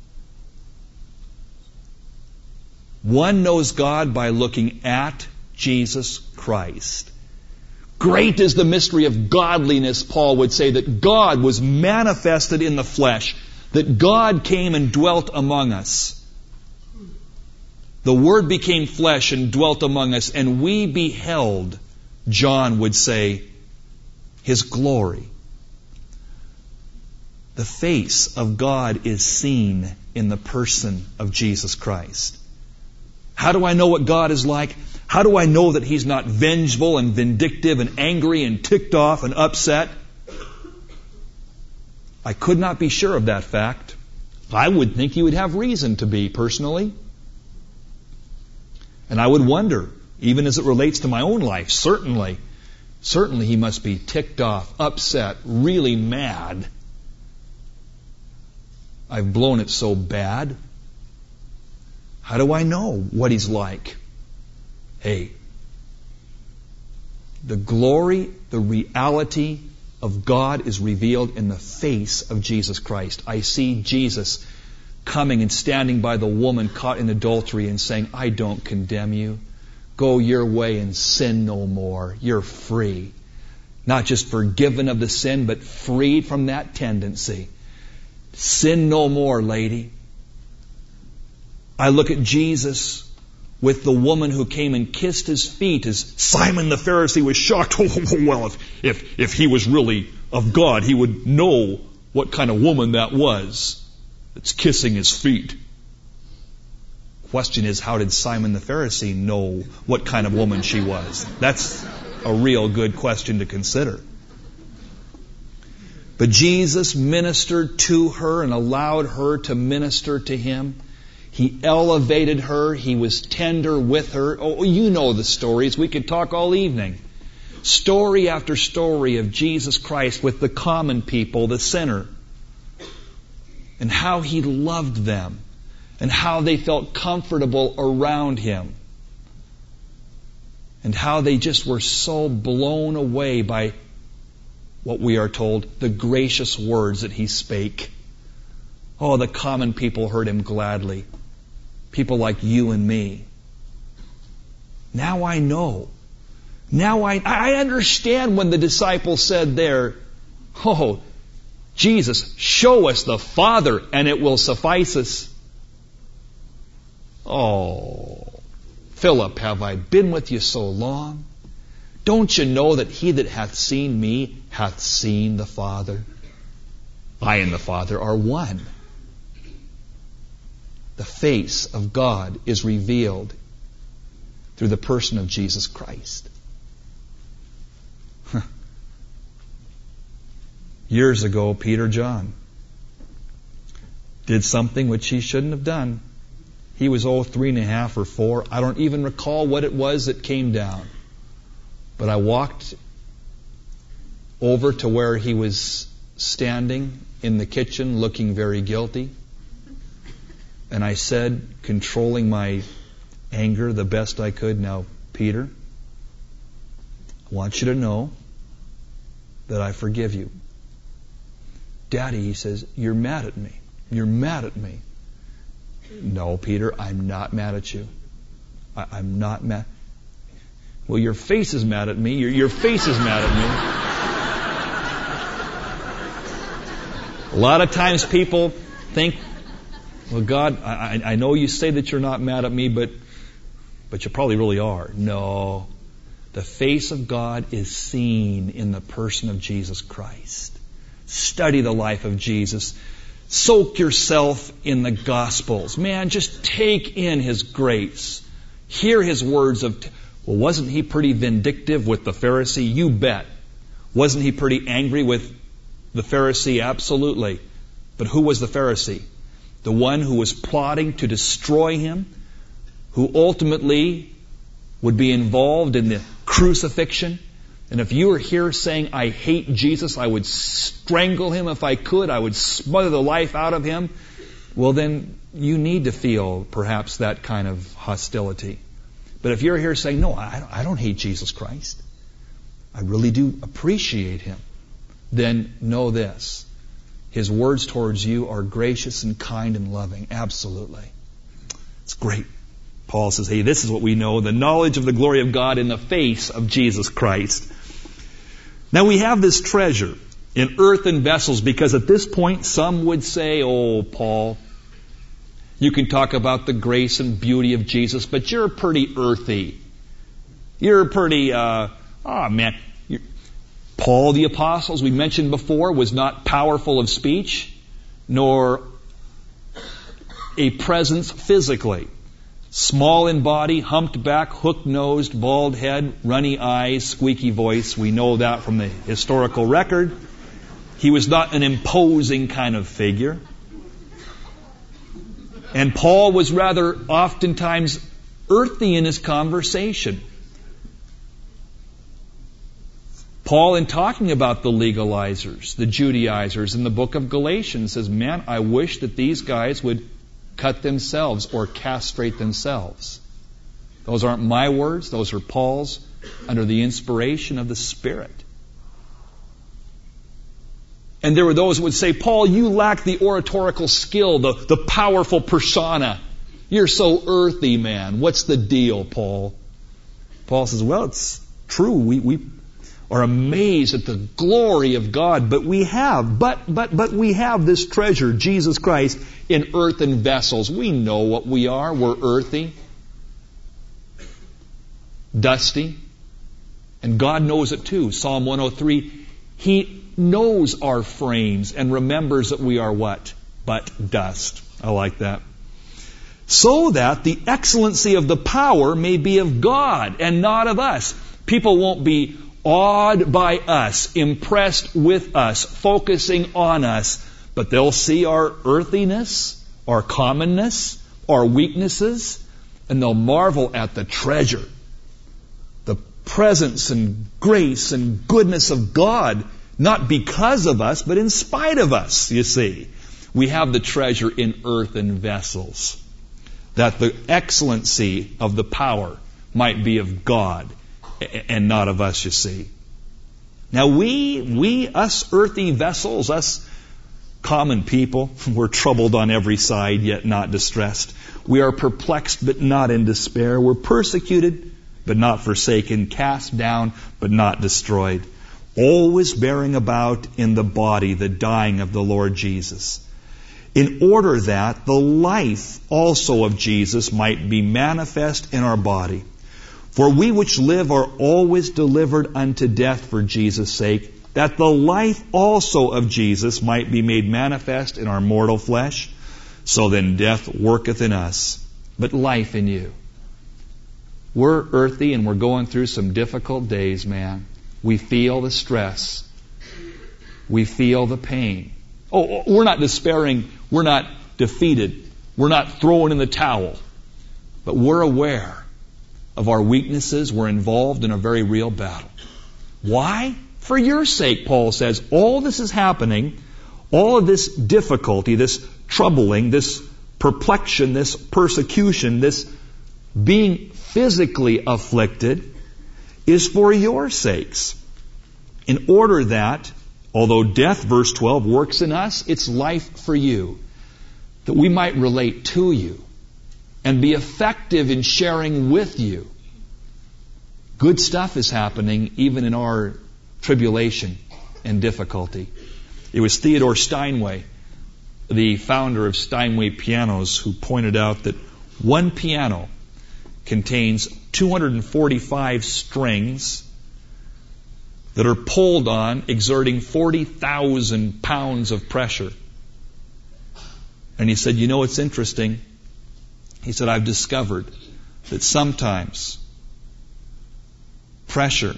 One knows God by looking at Jesus Christ. Great is the mystery of godliness, Paul would say, that God was manifested in the flesh, that God came and dwelt among us. The Word became flesh and dwelt among us, and we beheld, John would say, His glory. The face of God is seen in the person of Jesus Christ. How do I know what God is like? How do I know that He's not vengeful and vindictive and angry and ticked off and upset? I could not be sure of that fact. I would think He would have reason to be, personally. And I would wonder, even as it relates to my own life, certainly He must be ticked off, upset, really mad. I've blown it so bad. How do I know what He's like? Hey, the glory, the reality of God is revealed in the face of Jesus Christ. I see Jesus coming and standing by the woman caught in adultery and saying, I don't condemn you. Go your way and sin no more. You're free. Not just forgiven of the sin, but freed from that tendency. Sin no more, lady. I look at Jesus with the woman who came and kissed His feet as Simon the Pharisee was shocked. Oh, well, if He was really of God, He would know what kind of woman that was that's kissing His feet. Question is, how did Simon the Pharisee know what kind of woman she was? That's a real good question to consider. But Jesus ministered to her and allowed her to minister to Him. He elevated her. He was tender with her. Oh, you know the stories. We could talk all evening. Story after story of Jesus Christ with the common people, the sinner, and how He loved them, and how they felt comfortable around Him, and how they just were so blown away by what we are told, the gracious words that He spake. Oh, the common people heard Him gladly. People like you and me. Now I know. Now I understand when the disciples said there, oh, Jesus, show us the Father and it will suffice us. Oh, Philip, have I been with you so long? Don't you know that he that hath seen me hath seen the Father? I and the Father are one. The face of God is revealed through the person of Jesus Christ. Years ago, Peter John did something which he shouldn't have done. He was 3.5 or 4. I don't even recall what it was that came down. But I walked over to where he was standing in the kitchen looking very guilty. And I said, controlling my anger the best I could, now, Peter, I want you to know that I forgive you. Daddy, he says, you're mad at me. You're mad at me. No, Peter, I'm not mad at you. I'm not mad. Well, your face is mad at me. Your face is mad at me. A lot of times people think, well, God, I know you say that you're not mad at me, but you probably really are. No. The face of God is seen in the person of Jesus Christ. Study the life of Jesus. Soak yourself in the Gospels. Man, just take in His grace. Hear His words of, well, wasn't He pretty vindictive with the Pharisee? You bet. Wasn't He pretty angry with the Pharisee? Absolutely. But who was the Pharisee? The one who was plotting to destroy Him, who ultimately would be involved in the crucifixion. And if you were here saying, I hate Jesus, I would strangle Him if I could, I would smother the life out of Him, well then you need to feel perhaps that kind of hostility. But if you're here saying, no, I don't hate Jesus Christ, I really do appreciate Him, then know this. His words towards you are gracious and kind and loving. Absolutely. It's great. Paul says, hey, this is what we know, the knowledge of the glory of God in the face of Jesus Christ. Now we have this treasure in earthen vessels because at this point some would say, oh, Paul, you can talk about the grace and beauty of Jesus, but you're pretty earthy. You're pretty, Paul the Apostle, as we mentioned before, was not powerful of speech, nor a presence physically. Small in body, humped back, hook-nosed, bald head, runny eyes, squeaky voice. We know that from the historical record. He was not an imposing kind of figure. And Paul was rather oftentimes earthy in his conversation. Paul, in talking about the legalizers, the Judaizers, in the book of Galatians, says, man, I wish that these guys would cut themselves or castrate themselves. Those aren't my words. Those are Paul's under the inspiration of the Spirit. And there were those who would say, Paul, you lack the oratorical skill, the powerful persona. You're so earthy, man. What's the deal, Paul? Paul says, well, it's true. We are amazed at the glory of God, but we have this treasure, Jesus Christ, in earthen vessels. We know what we are. We're earthy, dusty, and God knows it too. Psalm 103, He knows our frames and remembers that we are what? But dust. I like that. So that the excellency of the power may be of God and not of us. People won't be awed by us, impressed with us, focusing on us, but they'll see our earthiness, our commonness, our weaknesses, and they'll marvel at the treasure, the presence and grace and goodness of God, not because of us, but in spite of us, you see. We have the treasure in earthen vessels, that the excellency of the power might be of God and not of us, you see. Now us earthy vessels, us common people, we're troubled on every side, yet not distressed. We are perplexed, but not in despair. We're persecuted, but not forsaken. Cast down, but not destroyed. Always bearing about in the body the dying of the Lord Jesus, in order that the life also of Jesus might be manifest in our body. For we which live are always delivered unto death for Jesus' sake, that the life also of Jesus might be made manifest in our mortal flesh. So then death worketh in us, but life in you. We're earthy and we're going through some difficult days, man. We feel the stress. We feel the pain. Oh, we're not despairing. We're not defeated. We're not throwing in the towel. But we're aware of our weaknesses. We're involved in a very real battle. Why? For your sake, Paul says. All this is happening, all of this difficulty, this troubling, this perplexion, this persecution, this being physically afflicted, is for your sakes, in order that, although death, verse 12, works in us, it's life for you, that we might relate to you and be effective in sharing with you. Good stuff is happening even in our tribulation and difficulty. It was Theodore Steinway, the founder of Steinway Pianos, who pointed out that one piano contains 245 strings that are pulled on, exerting 40,000 pounds of pressure. And he said, you know, it's interesting. He said, I've discovered that sometimes pressure,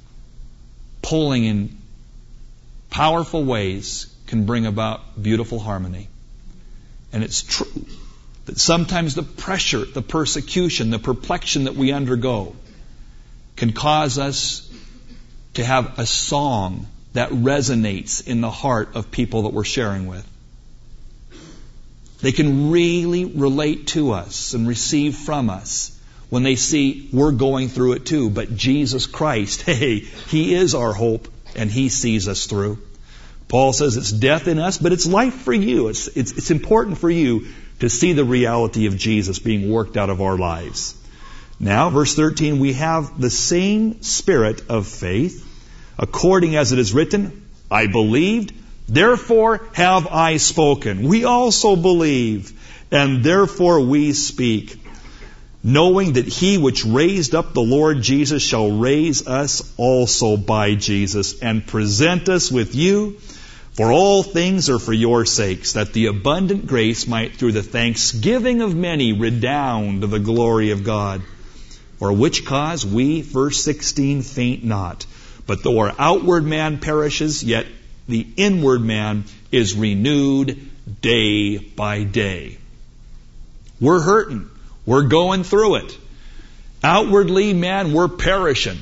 pulling in powerful ways, can bring about beautiful harmony. And it's true that sometimes the pressure, the persecution, the perplexion that we undergo can cause us to have a song that resonates in the heart of people that we're sharing with. They can really relate to us and receive from us when they see we're going through it too. But Jesus Christ, hey, He is our hope and He sees us through. Paul says it's death in us, but it's life for you. It's important for you to see the reality of Jesus being worked out of our lives. Now, verse 13, we have the same spirit of faith, according as it is written, I believed, therefore have I spoken. We also believe, and therefore we speak, knowing that He which raised up the Lord Jesus shall raise us also by Jesus, and present us with you. For all things are for your sakes, that the abundant grace might through the thanksgiving of many redound to the glory of God. For which cause we, verse 16, faint not. But though our outward man perishes, yet the inward man is renewed day by day. We're hurting. We're going through it. Outwardly, man, we're perishing.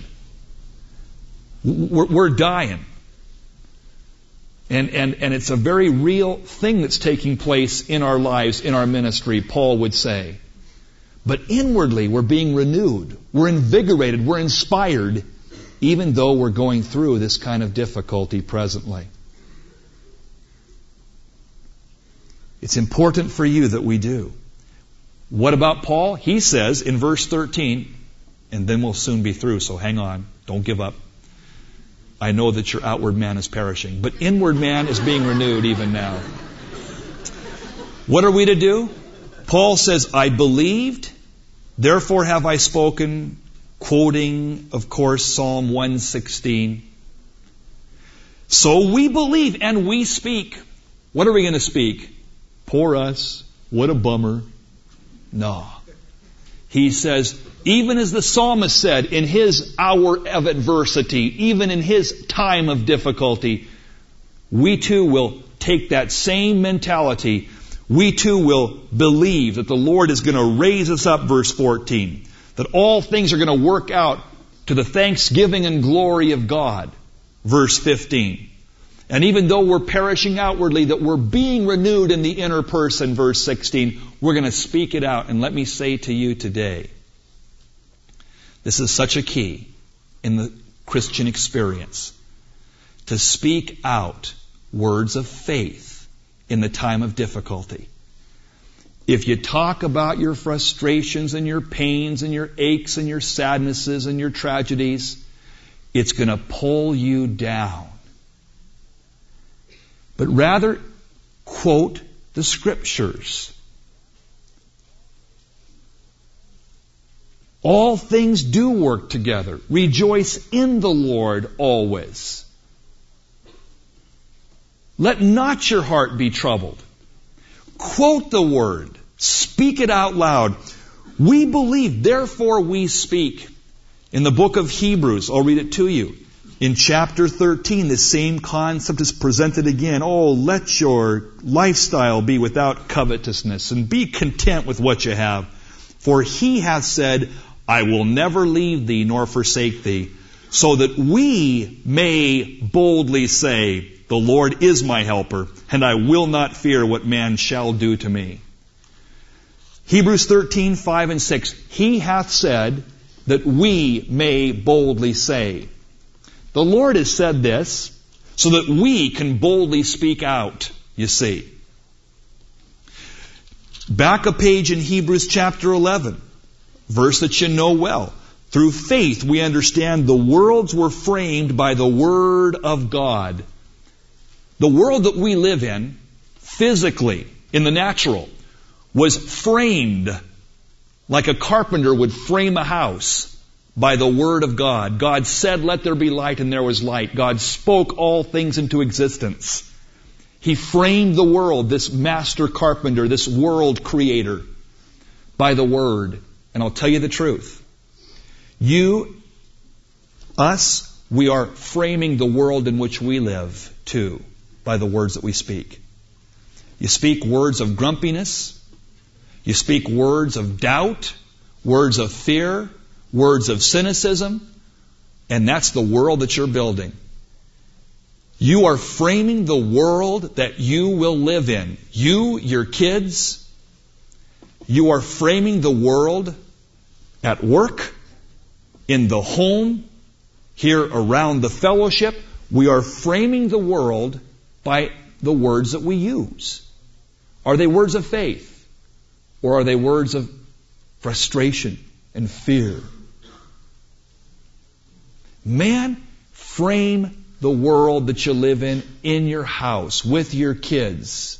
We're dying. And it's a very real thing that's taking place in our lives, in our ministry, Paul would say. But inwardly, we're being renewed. We're invigorated. We're inspired, even though we're going through this kind of difficulty presently. It's important for you that we do. What about Paul? He says in verse 13, and then we'll soon be through, so hang on. Don't give up. I know that your outward man is perishing, but inward man is being renewed even now. What are we to do? Paul says, I believed, therefore have I spoken, quoting, of course, Psalm 116. So we believe and we speak. What are we going to speak? Poor us. What a bummer. No. He says, even as the psalmist said in his hour of adversity, even in his time of difficulty, we too will take that same mentality. We too will believe that the Lord is going to raise us up, verse 14. That all things are going to work out to the thanksgiving and glory of God, verse 15. And even though we're perishing outwardly, that we're being renewed in the inner person, verse 16, we're going to speak it out. And let me say to you today, this is such a key in the Christian experience, to speak out words of faith in the time of difficulty. If you talk about your frustrations and your pains and your aches and your sadnesses and your tragedies, it's going to pull you down. But rather, quote the Scriptures. All things do work together. Rejoice in the Lord always. Let not your heart be troubled. Quote the Word. Speak it out loud. We believe, therefore we speak. In the book of Hebrews, I'll read it to you. In chapter 13, the same concept is presented again. Oh, let your lifestyle be without covetousness, and be content with what you have. For He hath said, I will never leave thee nor forsake thee, so that we may boldly say, the Lord is my helper, and I will not fear what man shall do to me. Hebrews 13, 5 and 6. He hath said that we may boldly say. The Lord has said this so that we can boldly speak out, you see. Back a page in Hebrews chapter 11, verse that you know well. Through faith we understand the worlds were framed by the Word of God. The world that we live in, physically, in the natural, was framed like a carpenter would frame a house. By the Word of God. God said, let there be light, and there was light. God spoke all things into existence. He framed the world, this master carpenter, this world creator, by the Word. And I'll tell you the truth. Us, we are framing the world in which we live, too, by the words that we speak. You speak words of grumpiness. You speak words of doubt, words of fear, words of cynicism, and that's the world that you're building. You are framing the world that you will live in. You, your kids, you are framing the world at work, in the home, here around the fellowship. We are framing the world by the words that we use. Are they words of faith? Or are they words of frustration and fear? Man, frame the world that you live in your house, with your kids,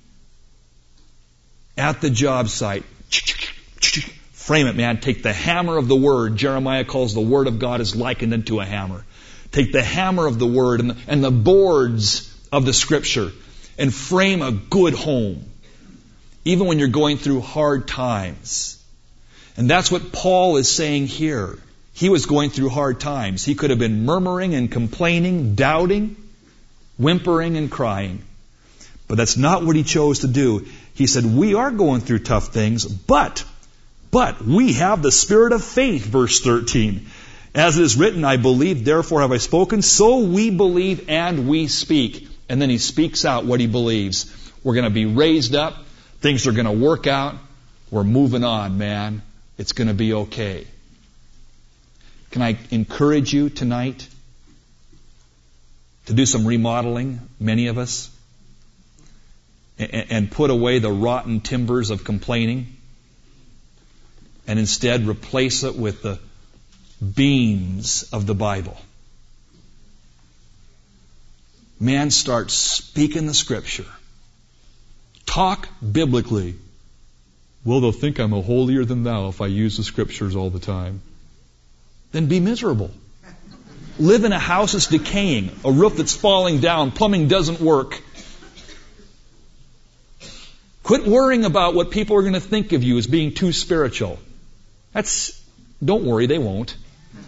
at the job site. Frame it, man. Take the hammer of the Word. Jeremiah calls the Word of God is likened unto a hammer. Take the hammer of the Word and the boards of the Scripture and frame a good home, even when you're going through hard times. And that's what Paul is saying here. He was going through hard times. He could have been murmuring and complaining, doubting, whimpering and crying. But that's not what he chose to do. He said, we are going through tough things, but we have the spirit of faith, verse 13. As it is written, I believe, therefore have I spoken. So we believe and we speak. And then he speaks out what he believes. We're going to be raised up. Things are going to work out. We're moving on, man. It's going to be okay. Can I encourage you tonight to do some remodeling, many of us, and put away the rotten timbers of complaining and instead replace it with the beams of the Bible? Man, start speaking the Scripture. Talk biblically. Well, they'll think I'm a holier than thou if I use the Scriptures all the time. Then be miserable. Live in a house that's decaying, a roof that's falling down, plumbing doesn't work. Quit worrying about what people are going to think of you as being too spiritual. Don't worry, they won't.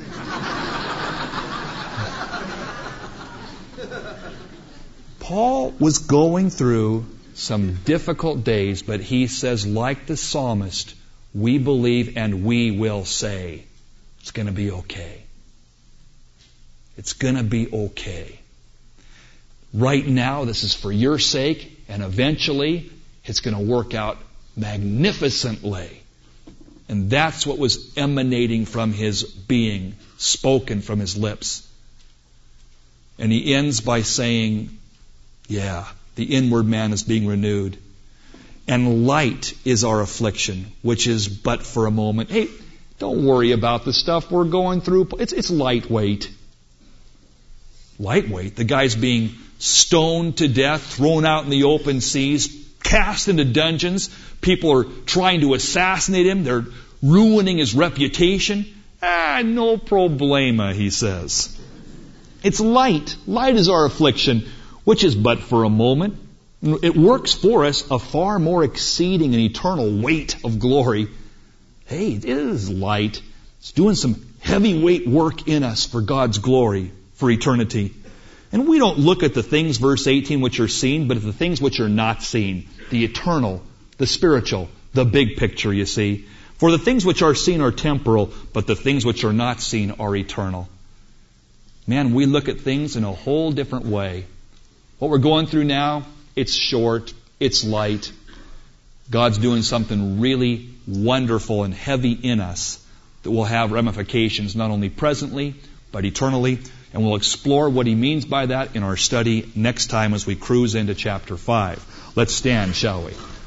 Paul was going through some difficult days, but he says, like the psalmist, we believe and we will say, it's going to be okay. It's going to be okay. Right now, this is for your sake, and eventually, it's going to work out magnificently. And that's what was emanating from his being, spoken from his lips. And he ends by saying, yeah, the inward man is being renewed. And light is our affliction, which is but for a moment. Hey, don't worry about the stuff we're going through. It's lightweight. Lightweight? The guy's being stoned to death, thrown out in the open seas, cast into dungeons. People are trying to assassinate him. They're ruining his reputation. No problema, he says. It's light. Light is our affliction, which is but for a moment. It works for us a far more exceeding and eternal weight of glory. Hey, it is light. It's doing some heavyweight work in us for God's glory, for eternity. And we don't look at the things, verse 18, which are seen, but at the things which are not seen. The eternal, the spiritual, the big picture, you see. For the things which are seen are temporal, but the things which are not seen are eternal. Man, we look at things in a whole different way. What we're going through now, it's short, it's light. God's doing something really wonderful and heavy in us that will have ramifications not only presently, but eternally. And we'll explore what he means by that in our study next time as we cruise into chapter 5. Let's stand, shall we?